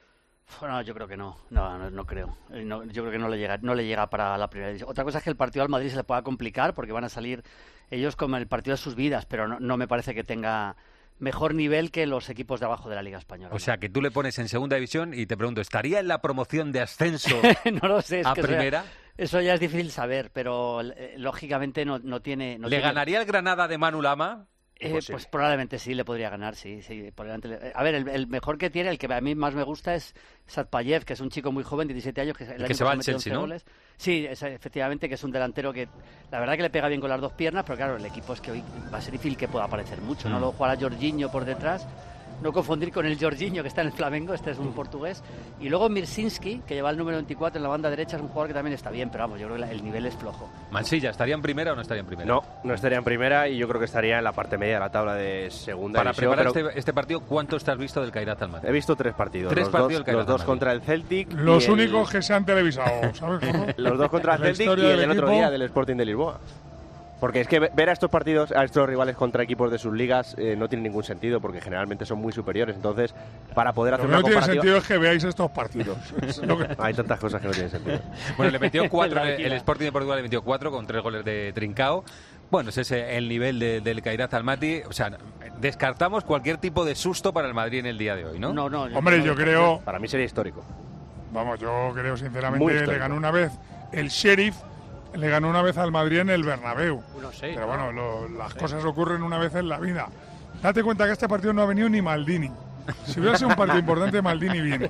No, yo creo que no creo. Yo creo que no le llega para la primera división. Otra cosa es que el partido al Madrid se le pueda complicar porque van a salir ellos como el partido de sus vidas, pero no me parece que tenga mejor nivel que los equipos de abajo de la Liga Española. O sea, que tú le pones en segunda división y te pregunto, ¿estaría en la promoción de ascenso no lo sé, a primera? Eso ya es difícil saber, pero lógicamente no tiene... ¿Le ganaría el Granada de Manu Lama? Pues probablemente sí, le podría ganar, sí. A ver, el mejor que tiene, el que a mí más me gusta es Satpayev, que es un chico muy joven, 17 años, que se va al Chelsea, ¿no? Goles. Sí, efectivamente, que es un delantero que la verdad que le pega bien con las dos piernas, pero claro, el equipo es que hoy va a ser difícil que pueda aparecer mucho, ¿no? Luego jugará Jorginho por detrás. No confundir con el Jorginho que está en el Flamengo, este es un portugués. Y luego Mirsinski, que lleva el número 24 en la banda derecha, es un jugador que también está bien, pero vamos, yo creo que el nivel es flojo. Mansilla, ¿estaría en primera o no estaría en primera? No estaría en primera y yo creo que estaría en la parte media de la tabla de segunda división. Para preparar este partido, ¿cuántos te has visto del Kairat Almaty? He visto 3 partidos. Los dos contra el Celtic. Los únicos que se han televisado, ¿sabes? Los dos contra el Celtic y el otro día del Sporting de Lisboa. Porque es que ver a estos partidos, a estos rivales contra equipos de sus ligas, no tiene ningún sentido, porque generalmente son muy superiores. Entonces, para poder hacer una comparativa... Lo que no tiene sentido es que veáis estos partidos. Hay tantas cosas que no tienen sentido. Bueno, le metió 4, el Sporting de Portugal le metió 4 con 3 goles de Trincao. Bueno, ese es el nivel del Kairat Almaty. O sea, descartamos cualquier tipo de susto para el Madrid en el día de hoy, ¿no? No. Hombre, yo creo... Para mí sería histórico. Vamos, yo creo sinceramente le ganó una vez el Sheriff. Le ganó una vez al Madrid en el Bernabéu. 1-6. Pero bueno, las cosas ocurren una vez en la vida. Date cuenta que este partido no ha venido ni Maldini. Si hubiera sido un partido importante, Maldini viene.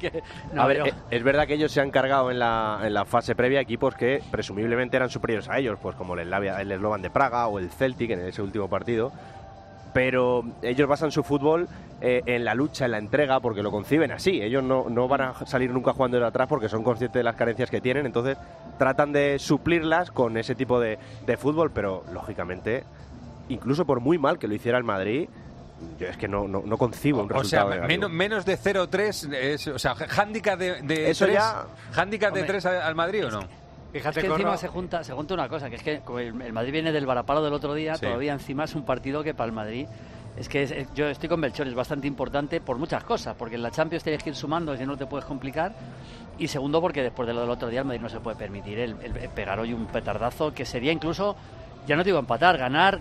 A ver, es verdad que ellos se han cargado en la fase previa equipos que presumiblemente eran superiores a ellos, pues como el Slovan de Praga o el Celtic en ese último partido. Pero ellos basan su fútbol en la lucha, en la entrega, porque lo conciben así. Ellos no van a salir nunca jugando de atrás porque son conscientes de las carencias que tienen, entonces tratan de suplirlas con ese tipo de fútbol, pero lógicamente, incluso por muy mal que lo hiciera el Madrid, yo es que no concibo un resultado. O sea, menos de 0-3, o sea, hándicap de eso 3, ya... ¿Hándicap de 3 al Madrid o no? Fíjate que encima se junta una cosa, que es que como el Madrid viene del varapalo del otro día, todavía encima es un partido que para el Madrid es que yo estoy con Melchor, es bastante importante por muchas cosas, porque en la Champions tienes que ir sumando, si no te puedes complicar, y segundo porque después de lo del otro día el Madrid no se puede permitir el pegar hoy un petardazo que sería incluso, ya no te digo empatar, ganar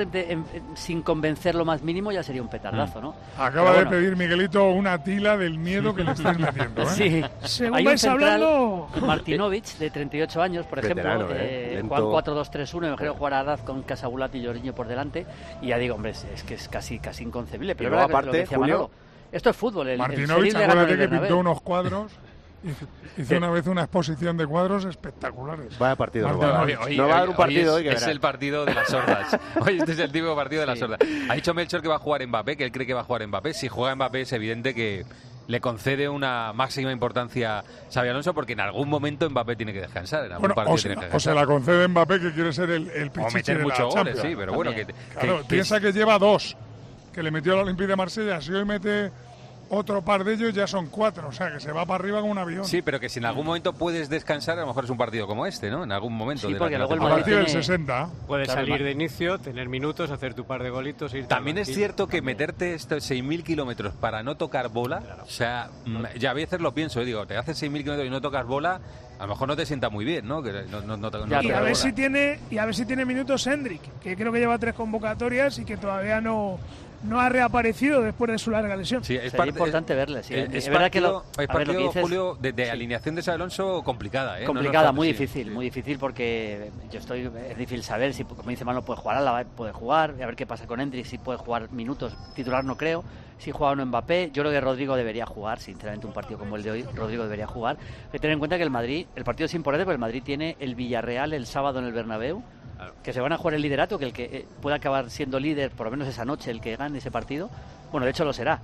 sin convencer lo más mínimo ya sería un petardazo, ¿no? Acaba de pedir Miguelito una tila del miedo que le estás metiendo, ¿eh? Sí, según hay vais hablando... Martinovic, de 38 años, por ejemplo, Juan 4-2-3-1, imagino jugar a Adaz con Casabulat y Jorginho por delante, y ya digo, hombre, es que es casi inconcebible, pero luego, aparte, Julio, esto es fútbol. Martinovic, acuérdate que pintó unos cuadros. Hizo una vez una exposición de cuadros espectaculares. Vaya partido. No va a haber un partido hoy que es el partido de las sordas. Hoy este es el típico partido de las sordas. Ha dicho Melchor que va a jugar Mbappé, que él cree que va a jugar Mbappé. Si juega Mbappé es evidente que le concede una máxima importancia a Xabi Alonso, porque en algún momento Mbappé tiene que descansar. En algún partido tiene que descansar. O se la concede Mbappé, que quiere ser el pichichi o meter de muchos la goles, Champions. sí, pero bueno. Claro, piensa que lleva 2, que le metió al Olympique de Marsella. Si hoy mete otro par de ellos, ya son 4, o sea que se va para arriba con un avión. Sí, pero que si en algún momento puedes descansar, a lo mejor es un partido como este, ¿no? En algún momento. Sí, porque luego el a partir del 60. Puedes salir de inicio, tener minutos, hacer tu par de golitos. También es cierto que meterte estos 6.000 kilómetros para no tocar bola, o sea, ya a veces lo pienso, digo, te haces 6.000 kilómetros y no tocas bola, a lo mejor no te sienta muy bien, ¿no? Que y a ver si tiene minutos Hendrik, que creo que lleva 3 convocatorias y que todavía no ha reaparecido después de su larga lesión. Sí, es importante verle. Sí. Es verdad que partido, Julio, de alineación de Xabi Alonso complicada, ¿eh? Complicada, muy difícil porque es difícil saber si, como dice Manu, puede jugar Álava, puede jugar, a ver qué pasa con Hendrik, si puede jugar minutos, titular no creo, si juega o no Mbappé. Yo creo que Rodrigo debería jugar, sinceramente, un partido como el de hoy, Rodrigo debería jugar. Hay que tener en cuenta que el partido es importante porque el Madrid tiene el Villarreal el sábado en el Bernabéu, que se van a jugar el liderato, que el que pueda acabar siendo líder, por lo menos esa noche, el que gane ese partido, bueno, de hecho lo será.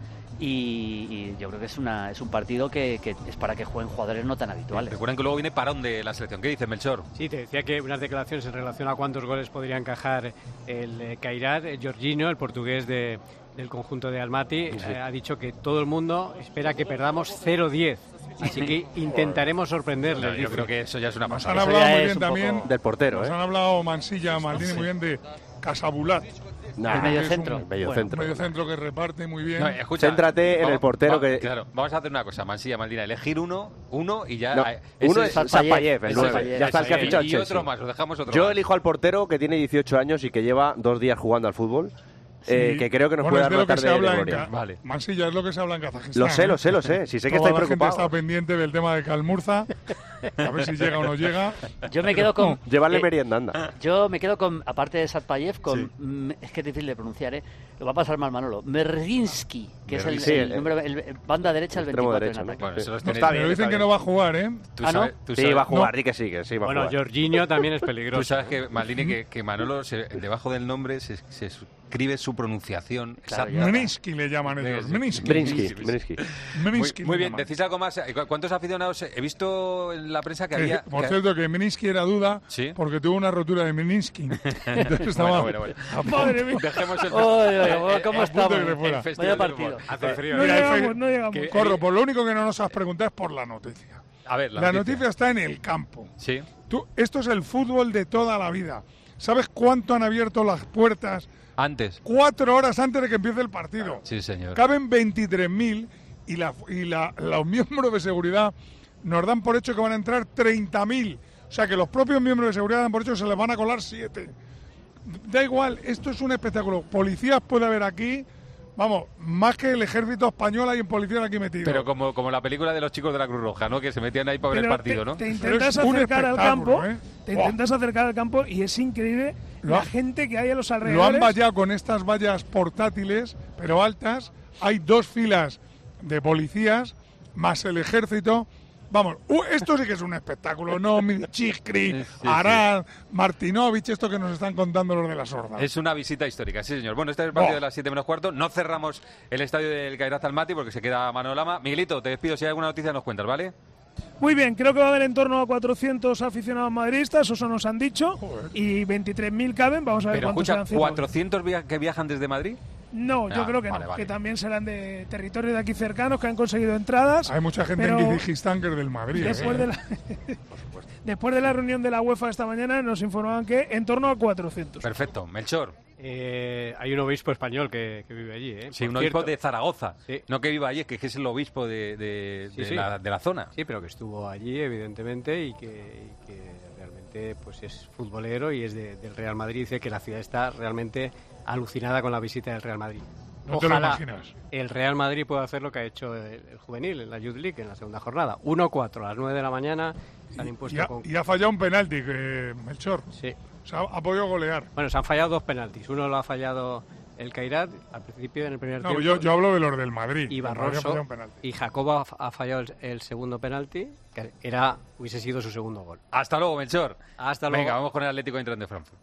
Y yo creo que es un partido que es para que jueguen jugadores no tan habituales. Recuerden que luego viene parón de la selección. ¿Qué dice Melchor? Sí, te decía que unas declaraciones en relación a cuántos goles podría encajar el Kairat. Jorginho, el portugués del conjunto de Almaty, ha dicho que todo el mundo espera que perdamos 0-10. Así que intentaremos sorprenderles. Yo creo que eso ya es una pasada. Nos han hablado muy bien también del portero. Nos han hablado Mansilla, Maldini, muy bien Casabulat. Nah, el mediocentro. El mediocentro. Un mediocentro que reparte muy bien. No, escucha, céntrate en el portero que... Claro, vamos a hacer una cosa, Mansilla, Maldini, elegir uno y ya... No, uno es Zapayev, el 9. Ya está el que ha fichado el Y Chelsea. otro más, lo dejamos otro Yo más. elijo al portero que tiene 18 años y que lleva 2 días jugando al fútbol. Que creo que nos puede dar una tarde de gloria. Vale. Mansilla, es lo que se habla en Kazajistán. Lo sé. Si sé que Toda estáis la gente preocupados. está pendiente del tema de Calmurza. A ver si llega o no llega. Yo me quedo con... Llevarle merienda, anda. Yo me quedo con, aparte de Satpayev, con... Es que es difícil de pronunciar, Lo va a pasar mal Manolo. Merzinski, que es el número... El banda derecha, el 24 derecho, en ataque. Bueno, eso los Está bien, pero dicen que no va a jugar, ¿eh? Sí, va a jugar, di que sí, que sí va a Bueno, jugar. Jorginho también es peligroso. Tú sabes que, Maldini, que Manolo, debajo del nombre se escribe su pronunciación. Claro, Meninsky le llaman ellos. Meninsky. Muy bien, decís algo más. ¿Cuántos aficionados? He visto en la prensa que había... Por cierto, que Meninsky era duda porque tuvo una rotura de Meninsky. Entonces estaba... Bueno. Madre mía. Dejemos el... ¿Cómo estamos? Vaya partido. Hace frío. No llegamos. Corro, por lo único que no nos has preguntado es por la noticia. A ver, la noticia está en el campo. Sí. Esto es el fútbol de toda la vida. ¿Sabes cuánto han abierto las puertas? Antes. 4 horas antes de que empiece el partido. Sí, señor. Caben 23.000 y los miembros de seguridad nos dan por hecho que van a entrar 30.000. O sea que los propios miembros de seguridad dan por hecho que se les van a colar 7. Da igual, esto es un espectáculo. Policías puede haber aquí, vamos, más que el ejército español hay un policía aquí metido. Pero como la película de los chicos de la Cruz Roja, ¿no? Que se metían ahí para ver el partido, ¿no? Te intentas acercar al campo, te intentas acercar al campo y es increíble la gente que hay a los alrededores. Lo han vallado con estas vallas portátiles, pero altas. Hay 2 filas de policías, más el ejército. Vamos, esto sí que es un espectáculo, ¿no? Chichkri, Arad, Martinovich, esto que nos están contando los de la sorda. Es una visita histórica, sí, señor. Bueno, este es el partido de las 7 menos cuarto. No cerramos el estadio del Kairat Almaty porque se queda Manolo Lama. Miguelito, te despido. Si hay alguna noticia nos cuentas, ¿vale? Muy bien, creo que va a haber en torno a 400 aficionados madridistas, eso nos han dicho, y 23.000 caben, vamos a ver cuántos serán. Pero escucha, ¿400 que viajan desde Madrid? No, yo creo que vale, no, vale. que también serán de territorios de aquí cercanos que han conseguido entradas. Hay mucha gente en Kazajistán que es del Madrid. Después de la reunión de la UEFA esta mañana nos informaban que en torno a 400. Perfecto, Melchor. Hay un obispo español que vive allí. Sí, un obispo de Zaragoza. Sí. No que viva allí, es que es el obispo de la zona. Sí, pero que estuvo allí, evidentemente, y que realmente pues es futbolero y es del Real Madrid. Dice que la ciudad está realmente alucinada con la visita del Real Madrid. No te lo imaginas. El Real Madrid puede hacer lo que ha hecho el juvenil en la Youth League en la segunda jornada. 1-4 a las 9 de la mañana se han impuesto y ha fallado un penalti, Melchor. Sí. O sea, ha podido golear. Bueno, se han fallado 2 penaltis. Uno lo ha fallado el Kairat al principio en el primer tiempo. Yo hablo de los del Madrid. Y Barroso y Jacobo ha fallado el segundo penalti, que hubiese sido su segundo gol. Hasta luego, Melchor. Hasta luego. Venga, vamos con el Atlético Eintracht de Frankfurt.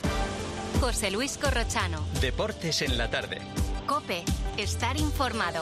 José Luis Corrochano. Deportes en la tarde. COPE. Estar informado.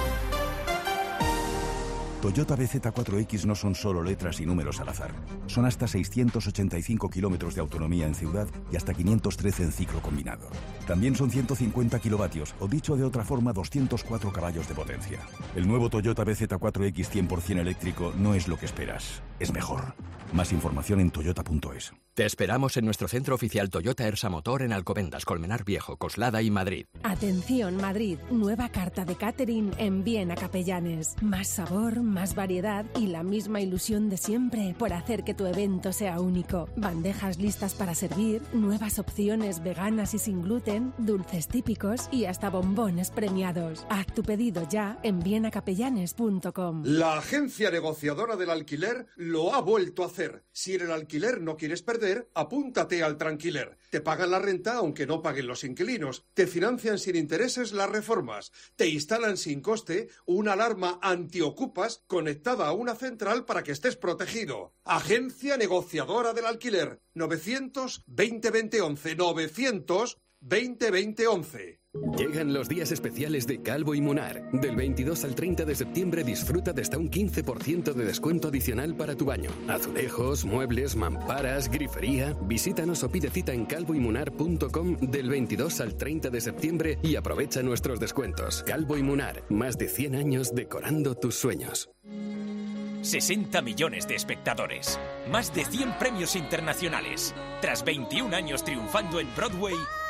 Toyota BZ4X no son solo letras y números al azar. Son hasta 685 kilómetros de autonomía en ciudad y hasta 513 en ciclo combinado. También son 150 kilovatios, o dicho de otra forma, 204 caballos de potencia. El nuevo Toyota BZ4X 100% eléctrico no es lo que esperas, es mejor. Más información en toyota.es. Te esperamos en nuestro centro oficial Toyota Ersa Motor en Alcobendas, Colmenar Viejo, Coslada y Madrid. Atención Madrid, nueva carta de catering en Viena Capellanes. Más sabor, más variedad y la misma ilusión de siempre por hacer que tu evento sea único. Bandejas listas para servir, nuevas opciones veganas y sin gluten, dulces típicos y hasta bombones premiados. Haz tu pedido ya en vienacapellanes.com. La agencia negociadora del alquiler lo ha vuelto a hacer. Si en el alquiler no quieres perder, apúntate al Tranquiler. Te pagan la renta aunque no paguen los inquilinos. Te financian sin intereses las reformas. Te instalan sin coste una alarma antiocupas conectada a una central para que estés protegido. Agencia negociadora del alquiler. 900-2020-11. 900-2020-11. Llegan los días especiales de Calvo y Munar. Del 22 al 30 de septiembre disfruta de hasta un 15% de descuento adicional para tu baño. Azulejos, muebles, mamparas, grifería. Visítanos o pide cita en calvoymunar.com del 22 al 30 de septiembre y aprovecha nuestros descuentos. Calvo y Munar, más de 100 años decorando tus sueños. 60 millones de espectadores, más de 100 premios internacionales. Tras 21 años triunfando en Broadway,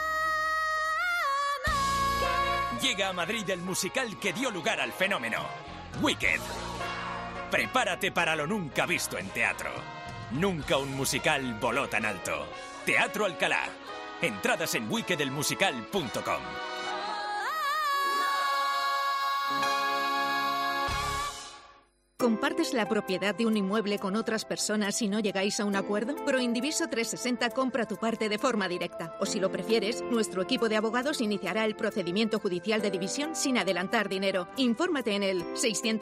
Llega a Madrid el musical que dio lugar al fenómeno, Wicked. Prepárate para lo nunca visto en teatro. Nunca un musical voló tan alto. Teatro Alcalá. Entradas en wickedelmusical.com. ¿Compartes la propiedad de un inmueble con otras personas y no llegáis a un acuerdo? Proindiviso 360 compra tu parte de forma directa. O si lo prefieres, nuestro equipo de abogados iniciará el procedimiento judicial de división sin adelantar dinero. Infórmate en el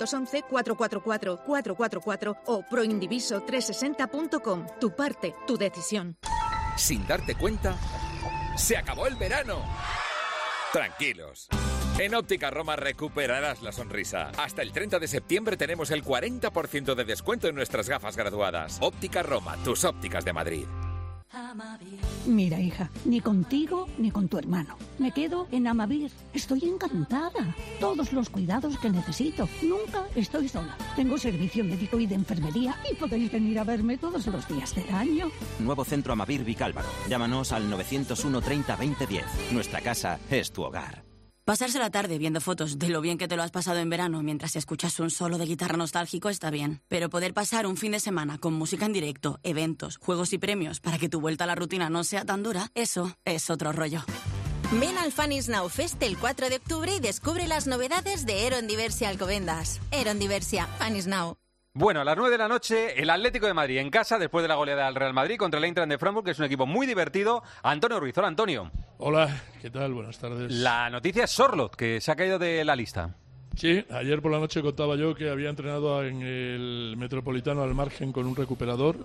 611-444-444 o proindiviso360.com. Tu parte, tu decisión. Sin darte cuenta, se acabó el verano. Tranquilos. En Óptica Roma recuperarás la sonrisa. Hasta el 30 de septiembre tenemos el 40% de descuento en nuestras gafas graduadas. Óptica Roma, tus ópticas de Madrid. Mira, hija, ni contigo ni con tu hermano. Me quedo en Amavir. Estoy encantada. Todos los cuidados que necesito. Nunca estoy sola. Tengo servicio médico y de enfermería y podéis venir a verme todos los días del año. Nuevo centro Amavir Vicálvaro. Llámanos al 901 30 20 10. Nuestra casa es tu hogar. Pasarse la tarde viendo fotos de lo bien que te lo has pasado en verano mientras escuchas un solo de guitarra nostálgico está bien. Pero poder pasar un fin de semana con música en directo, eventos, juegos y premios para que tu vuelta a la rutina no sea tan dura, eso es otro rollo. Ven al Fan is Now Fest el 4 de octubre y descubre las novedades de Eron Diversia Alcobendas. Eron Diversia, Fan is Now. Bueno, a las 9 de la noche, el Atlético de Madrid en casa, después de la goleada del Real Madrid contra el Eintracht de Frankfurt, que es un equipo muy divertido. Antonio Ruiz. Hola, Antonio. Hola, ¿qué tal? Buenas tardes. La noticia es Sorloth, que se ha caído de la lista. Sí, ayer por la noche contaba yo que había entrenado en el Metropolitano al margen con un recuperador.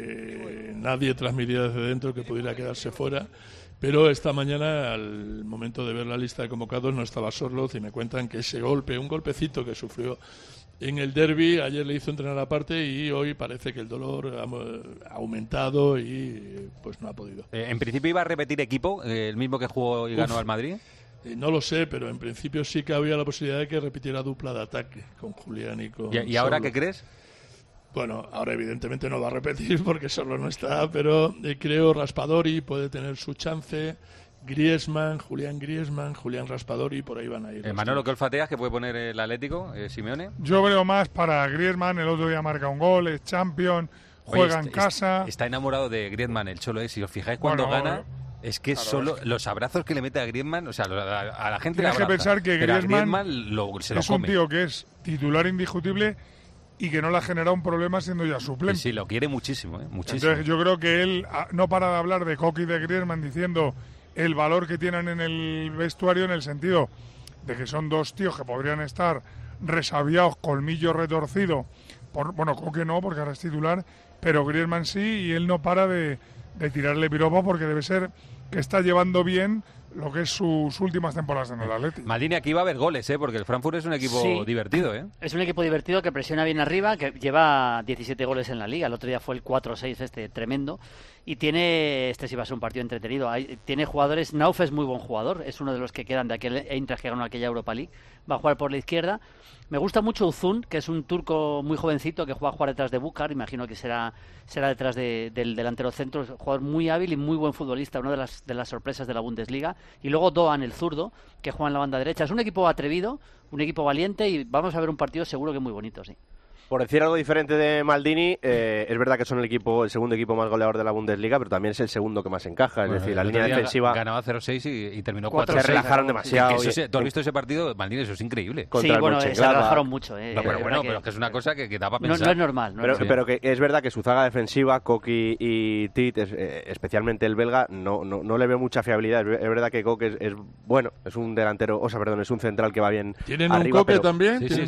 Nadie transmitía desde dentro que pudiera quedarse fuera. Pero esta mañana, al momento de ver la lista de convocados, no estaba Sorloth y me cuentan que ese golpe, un golpecito que sufrió en el derbi, ayer le hizo entrenar aparte y hoy parece que el dolor ha aumentado y pues no ha podido. En principio iba a repetir equipo, el mismo que jugó y ganó al Madrid. No lo sé, pero en principio sí que había la posibilidad de que repitiera dupla de ataque con Julián y con ¿Y ahora qué crees? Bueno, ahora evidentemente no va a repetir porque solo no está, pero creo Raspadori puede tener su chance. Griezmann, Julián Raspadori, por ahí van a ir. Manolo, ¿qué olfateas que puede poner el Atlético, Simeone? Yo veo más para Griezmann, el otro día marca un gol, es champion, juega en casa. Está enamorado de Griezmann el Cholo, si os fijáis cuando gana, es que claro, solo los abrazos que le mete a Griezmann, o sea, a la gente le abraza. Tienes que pensar que Griezmann se lo es come. Un tío que es titular indiscutible y que no le ha generado un problema siendo ya suplente. Sí, lo quiere muchísimo, muchísimo. Entonces yo creo que él no para de hablar de Coque y de Griezmann diciendo el valor que tienen en el vestuario, en el sentido de que son dos tíos que podrían estar resabiados, colmillo retorcido. Bueno, Coque no, porque ahora es titular, pero Griezmann sí, y él no para de tirarle piropo porque debe ser que está llevando bien lo que es sus últimas temporadas en el Atlético. Maldini, aquí va a haber goles, porque el Frankfurt es un equipo divertido. Es un equipo divertido que presiona bien arriba, que lleva 17 goles en la Liga. El otro día fue el 4-6 tremendo. Y este sí va a ser un partido entretenido. Tiene jugadores, Nauf es muy buen jugador, es uno de los que quedan de aquel Eintracht que ganó aquella Europa League. Va a jugar por la izquierda. Me gusta mucho Uzun, que es un turco muy jovencito que juega a jugar detrás de Bukar, imagino que será detrás del delantero centro, es un jugador muy hábil y muy buen futbolista, una de las sorpresas de la Bundesliga. Y luego Doan, el zurdo, que juega en la banda derecha. Es un equipo atrevido, un equipo valiente y vamos a ver un partido seguro que muy bonito, sí. Por decir algo diferente de Maldini, es verdad que son el segundo equipo más goleador de la Bundesliga, pero también es el segundo que más encaja. Es decir, la línea defensiva ganaba 0-6 y terminó 4-6. Se relajaron demasiado. ¿Tú has visto ese partido, Maldini? Eso es increíble. Sí, bueno, se relajaron mucho. Pero es que es una cosa que da para pensar. No es normal. Pero que es verdad que su zaga defensiva, Coque y Tit, especialmente el belga, no le veo mucha fiabilidad. Es verdad que Coque es bueno, es un delantero, es un central que va bien. ¿Tienen arriba, un Coque también? Sí,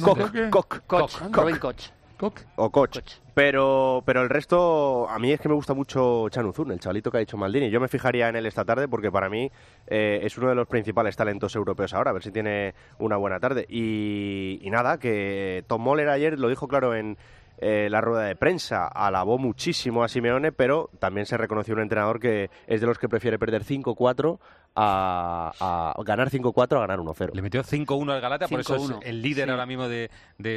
Koch. Pero el resto, a mí es que me gusta mucho Can Uzun, el chavalito que ha dicho Maldini. Yo me fijaría en él esta tarde porque para mí es uno de los principales talentos europeos ahora, a ver si tiene una buena tarde. Y nada, que Tom Möller ayer lo dijo claro en la rueda de prensa, alabó muchísimo a Simeone, pero también se reconoció un entrenador que es de los que prefiere perder 5-4 a ganar 5-4 a ganar 1-0. Le metió 5-1 al Galata, por eso es 5-1. el líder ahora mismo de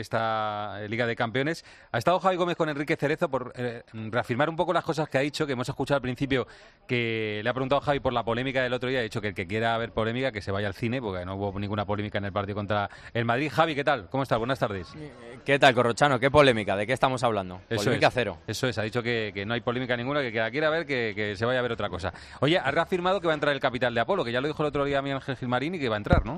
esta Liga de Campeones. Ha estado Javi Gómez con Enrique Cerezo por reafirmar un poco las cosas que ha dicho, que hemos escuchado al principio, que le ha preguntado a Javi por la polémica del otro día. Ha dicho que el que quiera ver polémica, que se vaya al cine, porque no hubo ninguna polémica en el partido contra el Madrid. Javi, ¿qué tal? ¿Cómo estás? Buenas tardes. ¿Qué tal, Corrochano? ¿Qué polémica? ¿De qué estamos hablando? Polémica cero. Eso es, ha dicho que no hay polémica ninguna, que la quiera ver, que se vaya a ver otra cosa. Oye, ha reafirmado que va a entrar el capitán de Apolo, que ya lo dijo el otro día a Miguel Ángel Gilmarín y que va a entrar, ¿no?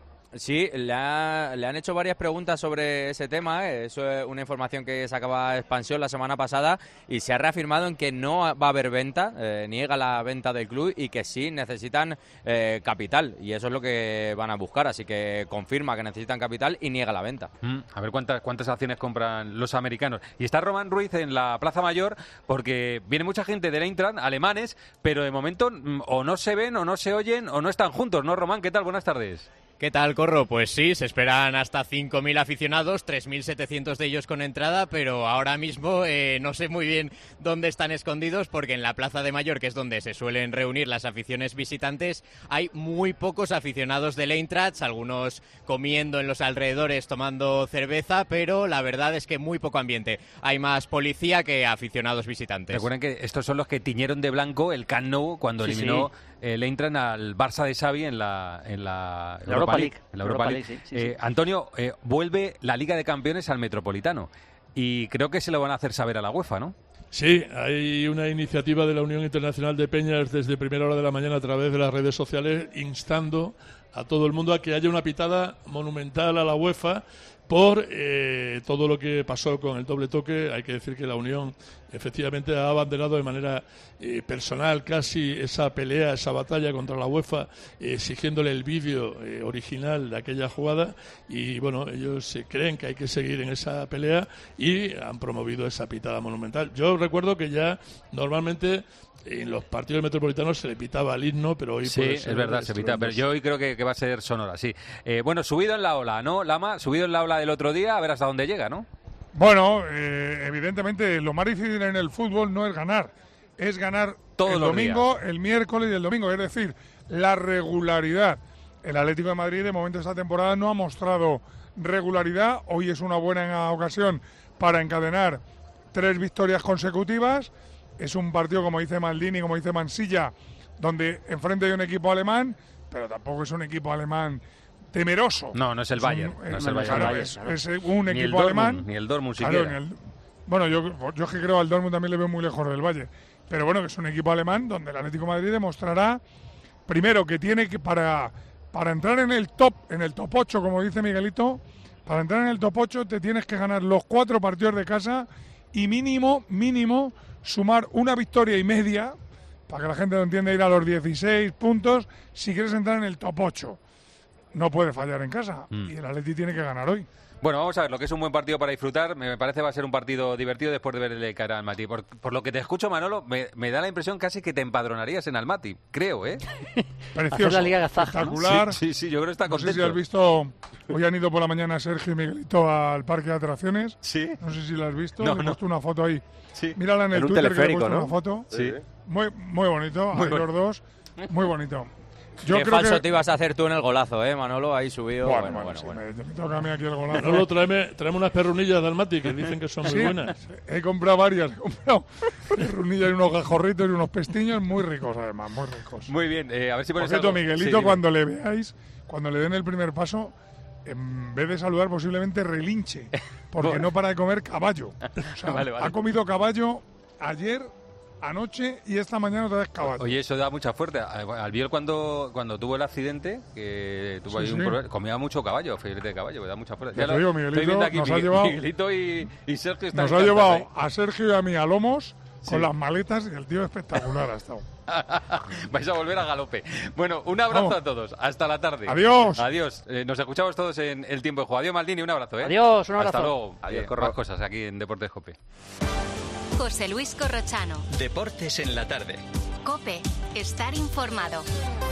Sí, le han hecho varias preguntas sobre ese tema. Eso es una información que sacaba Expansión la semana pasada y se ha reafirmado en que no va a haber venta, niega la venta del club y que sí necesitan capital y eso es lo que van a buscar, así que confirma que necesitan capital y niega la venta. A ver cuántas acciones compran los americanos. Y está Román Ruiz en la Plaza Mayor porque viene mucha gente del Eintracht, alemanes, pero de momento o no se ven o no se oyen o no están juntos, ¿no, Román? ¿Qué tal? Buenas tardes. ¿Qué tal, Corro? Pues sí, se esperan hasta 5.000 aficionados, 3.700 de ellos con entrada, pero ahora mismo no sé muy bien dónde están escondidos porque en la Plaza de Mayor, que es donde se suelen reunir las aficiones visitantes, hay muy pocos aficionados del Eintracht, algunos comiendo en los alrededores, tomando cerveza, pero la verdad es que muy poco ambiente. Hay más policía que aficionados visitantes. Recuerden que estos son los que tiñeron de blanco el Camp Nou cuando eliminó el Eintracht al Barça de Xavi en la Europa League. Sí. Antonio, vuelve la Liga de Campeones al Metropolitano y creo que se lo van a hacer saber a la UEFA, ¿no? Sí, hay una iniciativa de la Unión Internacional de Peñas desde primera hora de la mañana a través de las redes sociales instando a todo el mundo a que haya una pitada monumental a la UEFA por todo lo que pasó con el doble toque. Hay que decir que la Unión efectivamente ha abanderado de manera personal casi esa pelea, esa batalla contra la UEFA, exigiéndole el vídeo original de aquella jugada y bueno, ellos creen que hay que seguir en esa pelea y han promovido esa pitada monumental. Yo recuerdo que ya normalmente en los partidos metropolitanos se le pitaba el himno, pero hoy sí, es verdad, se pita, pero yo hoy creo que va a ser sonora, sí. Bueno, subido en la ola, ¿no, Lama? Subido en la ola del otro día, a ver hasta dónde llega, ¿no? Bueno, evidentemente lo más difícil en el fútbol no es ganar, es ganar todos el los domingo, días. El miércoles y el domingo, es decir, la regularidad. El Atlético de Madrid de momento esta temporada no ha mostrado regularidad, hoy es una buena ocasión para encadenar 3 victorias consecutivas. Es un partido, como dice Maldini, como dice Mansilla, donde enfrente hay un equipo alemán, pero tampoco es un equipo alemán temeroso. No es el Bayern. Es un equipo alemán. Ni el Dortmund siquiera. Bueno, yo que creo al Dortmund también le veo muy lejos del Bayern. Pero bueno, que es un equipo alemán donde el Atlético de Madrid demostrará, primero, que tiene que, para entrar en el top 8, como dice Miguelito, para entrar en el top 8 te tienes que ganar los 4 partidos de casa y mínimo sumar una victoria y media, para que la gente lo entienda, ir a los 16 puntos si quieres entrar en el top 8. No puede fallar en casa y el Atleti tiene que ganar hoy. Bueno, vamos a ver, lo que es un buen partido para disfrutar, me parece va a ser un partido divertido después de verle cara al Mati. Por lo que te escucho, Manolo, me da la impresión casi que te empadronarías en Almaty, creo, ¿eh? Precioso, la Liga Gazaja, espectacular. Sí, yo creo que está contento. No sé si has visto, hoy han ido por la mañana Sergio y Miguelito al parque de atracciones. Sí. No sé si la has visto, no, le he puesto una foto ahí. Sí. Mírala en el un Twitter, que le he puesto ¿no? una foto. Sí. Muy bonito, ahí los dos, muy bonito. Qué falso te ibas a hacer tú en el golazo, Manolo, ahí subido. Bueno. Me toca a mí aquí el golazo. Manolo, tráeme unas perrunillas de Almaty que dicen que son muy buenas. He comprado varias, perrunillas y unos gajorritos y unos pestiños muy ricos, además, muy ricos. Muy bien, a ver si pones algo. Miguelito, sí, cuando le veáis, cuando le den el primer paso, en vez de saludar posiblemente relinche, porque no para de comer caballo. O sea, vale. Ha comido caballo ayer, anoche y esta mañana otra vez caballo. Oye, eso da mucha fuerza. Albiol cuando tuvo el accidente, que tuvo ahí un problema, comía mucho caballo, filete de caballo, da mucha fuerza. Ya lo digo, Miguelito, aquí, nos ha llevado, Miguelito y Sergio están nos ha llevado a Sergio y a mí a Lomos con las maletas y el tío espectacular ha estado. Vais a volver a galope. Bueno, un abrazo a todos. Hasta la tarde. Adiós. Adiós. Nos escuchamos todos en el tiempo de juego. Adiós, Maldini. Un abrazo. Adiós, un abrazo. Hasta luego. Adiós, más cosas aquí en Deportes Cope. José Luis Corrochano. Deportes en la tarde. Cope. Estar informado.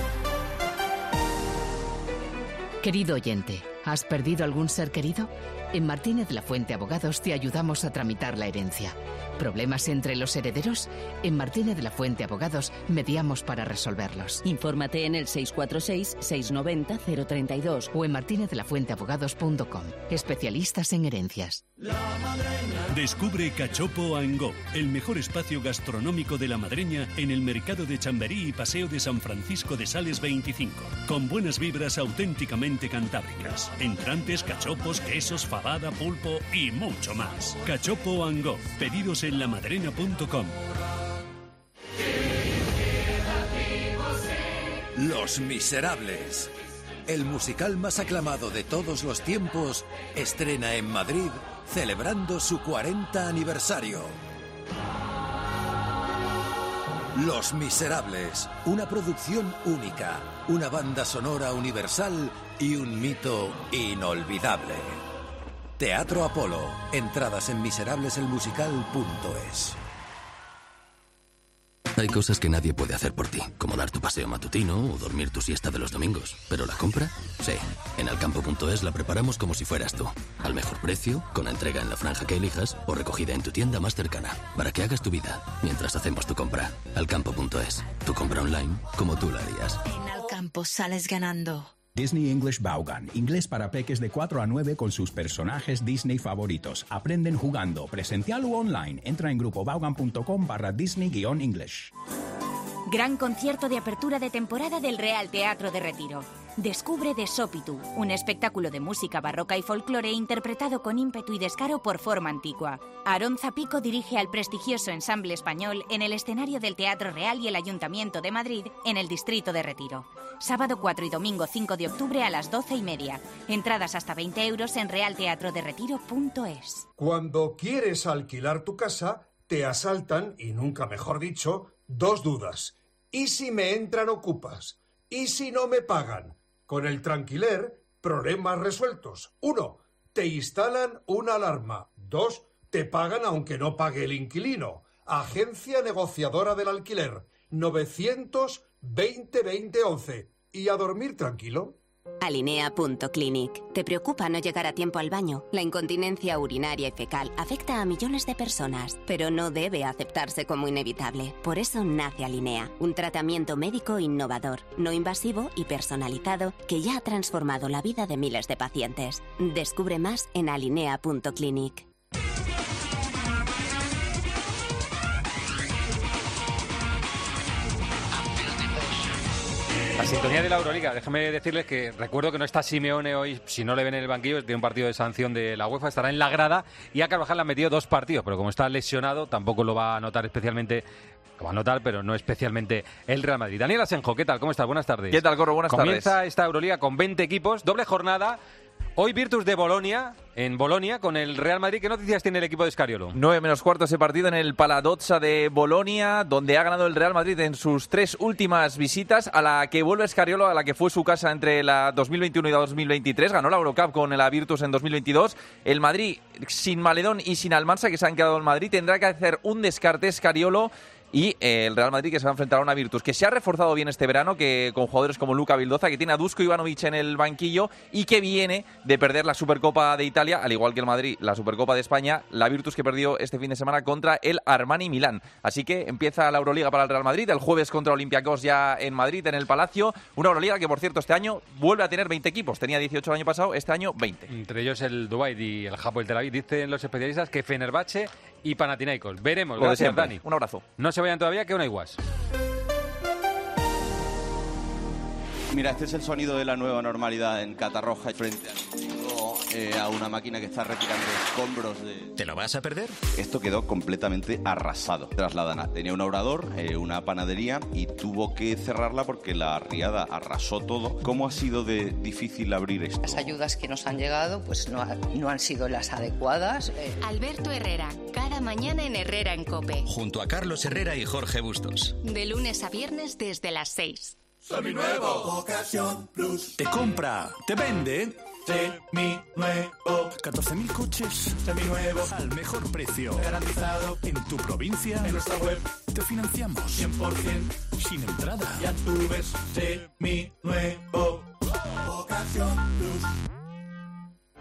Querido oyente, ¿has perdido algún ser querido? En Martínez La Fuente Abogados te ayudamos a tramitar la herencia. ¿Problemas entre los herederos? En Martínez de la Fuente Abogados mediamos para resolverlos. Infórmate en el 646-690-032 o en martinezelafuenteabogados.com. Especialistas en herencias. Descubre Cachopo and Go, el mejor espacio gastronómico de La Madreña en el mercado de Chamberí y Paseo de San Francisco de Sales 25, con buenas vibras auténticamente cantábricas, entrantes, cachopos, quesos, fabada, pulpo y mucho más. Cachopo and Go, pedidos en lamadrena.com. Los Miserables, el musical más aclamado de todos los tiempos, estrena en Madrid celebrando su 40 aniversario. Los Miserables, una producción única, una banda sonora universal y un mito inolvidable. Teatro Apolo, entradas en miserableselmusical.es. Hay cosas que nadie puede hacer por ti, como dar tu paseo matutino o dormir tu siesta de los domingos. ¿Pero la compra? Sí. En alcampo.es la preparamos como si fueras tú. Al mejor precio, con entrega en la franja que elijas o recogida en tu tienda más cercana. Para que hagas tu vida mientras hacemos tu compra. Alcampo.es. Tu compra online como tú la harías. En Alcampo sales ganando. Disney English Vaughan, inglés para peques de 4 a 9 con sus personajes Disney favoritos. Aprenden jugando, presencial o online. Entra en grupovaughan.com/Disney-English. Gran concierto de apertura de temporada del Real Teatro de Retiro. Descubre De Sópitu, un espectáculo de música barroca y folclore interpretado con ímpetu y descaro por forma antigua. Aarón Zapico dirige al prestigioso ensamble español en el escenario del Teatro Real y el Ayuntamiento de Madrid, en el distrito de Retiro. Sábado 4 y domingo 5 de octubre a las 12:30. Entradas hasta 20 euros en realteatroderetiro.es. Cuando quieres alquilar tu casa, te asaltan, y nunca mejor dicho, dos dudas. ¿Y si me entran ocupas? ¿Y si no me pagan? Con el Tranquiler, problemas resueltos. 1. Te instalan una alarma. 2. Te pagan aunque no pague el inquilino. Agencia negociadora del alquiler. 900-20-20-11. Y a dormir tranquilo. Alinea.clinic. ¿Te preocupa no llegar a tiempo al baño? La incontinencia urinaria y fecal afecta a millones de personas, pero no debe aceptarse como inevitable. Por eso nace Alinea, un tratamiento médico innovador, no invasivo y personalizado que ya ha transformado la vida de miles de pacientes. Descubre más en alinea.clinic. La sintonía de la Euroliga. Déjenme decirles que recuerdo que no está Simeone hoy, si no le ven en el banquillo, tiene un partido de sanción de la UEFA, estará en la grada, y a Carvajal le han metido 2 partidos, pero como está lesionado tampoco lo va a notar especialmente, lo va a notar, pero no especialmente el Real Madrid. Daniel Asenjo, ¿qué tal? ¿Cómo estás? Buenas tardes. ¿Qué tal, Corro? Buenas tardes. Comienza esta Euroliga con 20 equipos, doble jornada. Hoy Virtus de Bolonia, en Bolonia, con el Real Madrid. ¿Qué noticias tiene el equipo de Scariolo? 9:15 ese partido en el Paladozza de Bolonia, donde ha ganado el Real Madrid en sus 3 últimas visitas, a la que vuelve Scariolo, a la que fue su casa entre la 2021 y la 2023. Ganó la Eurocup con la Virtus en 2022. El Madrid, sin Maledón y sin Almansa, que se han quedado en Madrid, tendrá que hacer un descarte Scariolo. Y el Real Madrid, que se va a enfrentar a una Virtus que se ha reforzado bien este verano, que con jugadores como Luka Vildoza, que tiene a Dusko Ivanovic en el banquillo y que viene de perder la Supercopa de Italia, al igual que el Madrid, la Supercopa de España, la Virtus que perdió este fin de semana contra el Armani Milán. Así que empieza la Euroliga para el Real Madrid, el jueves contra Olympiacos ya en Madrid, en el Palacio. Una Euroliga que, por cierto, este año vuelve a tener 20 equipos. Tenía 18 el año pasado, este año 20. Entre ellos el Dubái y el Hapoel Tel Aviv. Dicen los especialistas que Fenerbahce y Panathinaikos. Veremos. Gracias, Dani. Un abrazo. No se vayan todavía, que una igual. Mira, este es el sonido de la nueva normalidad en Catarroja, frente a una máquina que está retirando escombros de... ¿Te lo vas a perder? Esto quedó completamente arrasado. Trasladana tenía un obrador, una panadería, y tuvo que cerrarla porque la riada arrasó todo. ¿Cómo ha sido de difícil abrir esto? Las ayudas que nos han llegado pues no han sido las adecuadas. Alberto Herrera, cada mañana en Herrera en COPE. Junto a Carlos Herrera y Jorge Bustos. De lunes a viernes desde las 6. Seminuevo, Ocasión Plus. Te compra, te vende. Seminuevo. 14.000 coches. Seminuevos. Al mejor precio. Garantizado. En tu provincia. En nuestra web. Te financiamos. 100%. Sin entrada. Ya tú ves. Seminuevo. Ocasión Plus.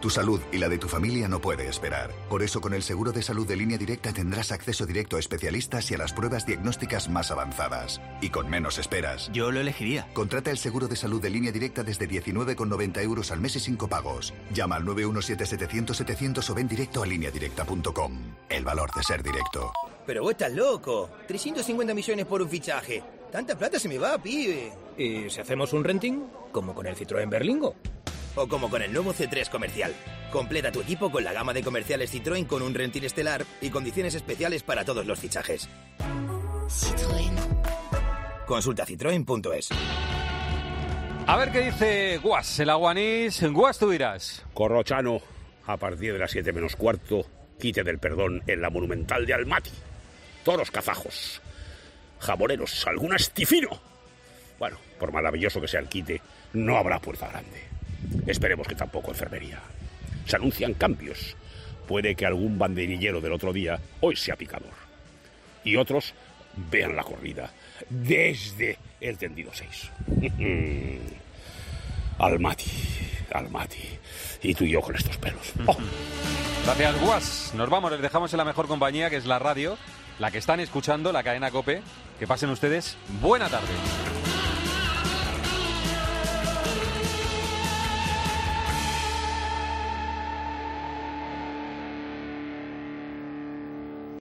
Tu salud y la de tu familia no puede esperar. Por eso, con el seguro de salud de Línea Directa tendrás acceso directo a especialistas y a las pruebas diagnósticas más avanzadas. Y con menos esperas. Yo lo elegiría. Contrata el seguro de salud de Línea Directa desde 19,90 € al mes y sin copagos. Llama al 917-700-700 o ven directo a lineadirecta.com. El valor de ser directo. Pero vos estás loco. 350 millones por un fichaje. Tanta plata se me va, pibe. ¿Y si hacemos un renting? Como con el Citroën Berlingo. O como con el nuevo C3 Comercial. Completa tu equipo con la gama de comerciales Citroën con un renting estelar y condiciones especiales para todos los fichajes. Citroën. Consulta citroen.es. A ver qué dice Guas, el aguanís. Guas, tú dirás. Corrochano, a partir de las 7 menos cuarto, quite del perdón en la Monumental de Almaty. Toros kazajos, jamoneros, algún astifino. Bueno, por maravilloso que sea el quite, no habrá puerta grande. Esperemos que tampoco enfermería. Se anuncian cambios. Puede que algún banderillero del otro día hoy sea picador. Y otros vean la corrida desde el tendido 6. Almaty. Y tú y yo con estos pelos. Oh. Gracias, Guas. Nos vamos, les dejamos en la mejor compañía, que es la radio, la que están escuchando, la cadena COPE. Que pasen ustedes buena tarde.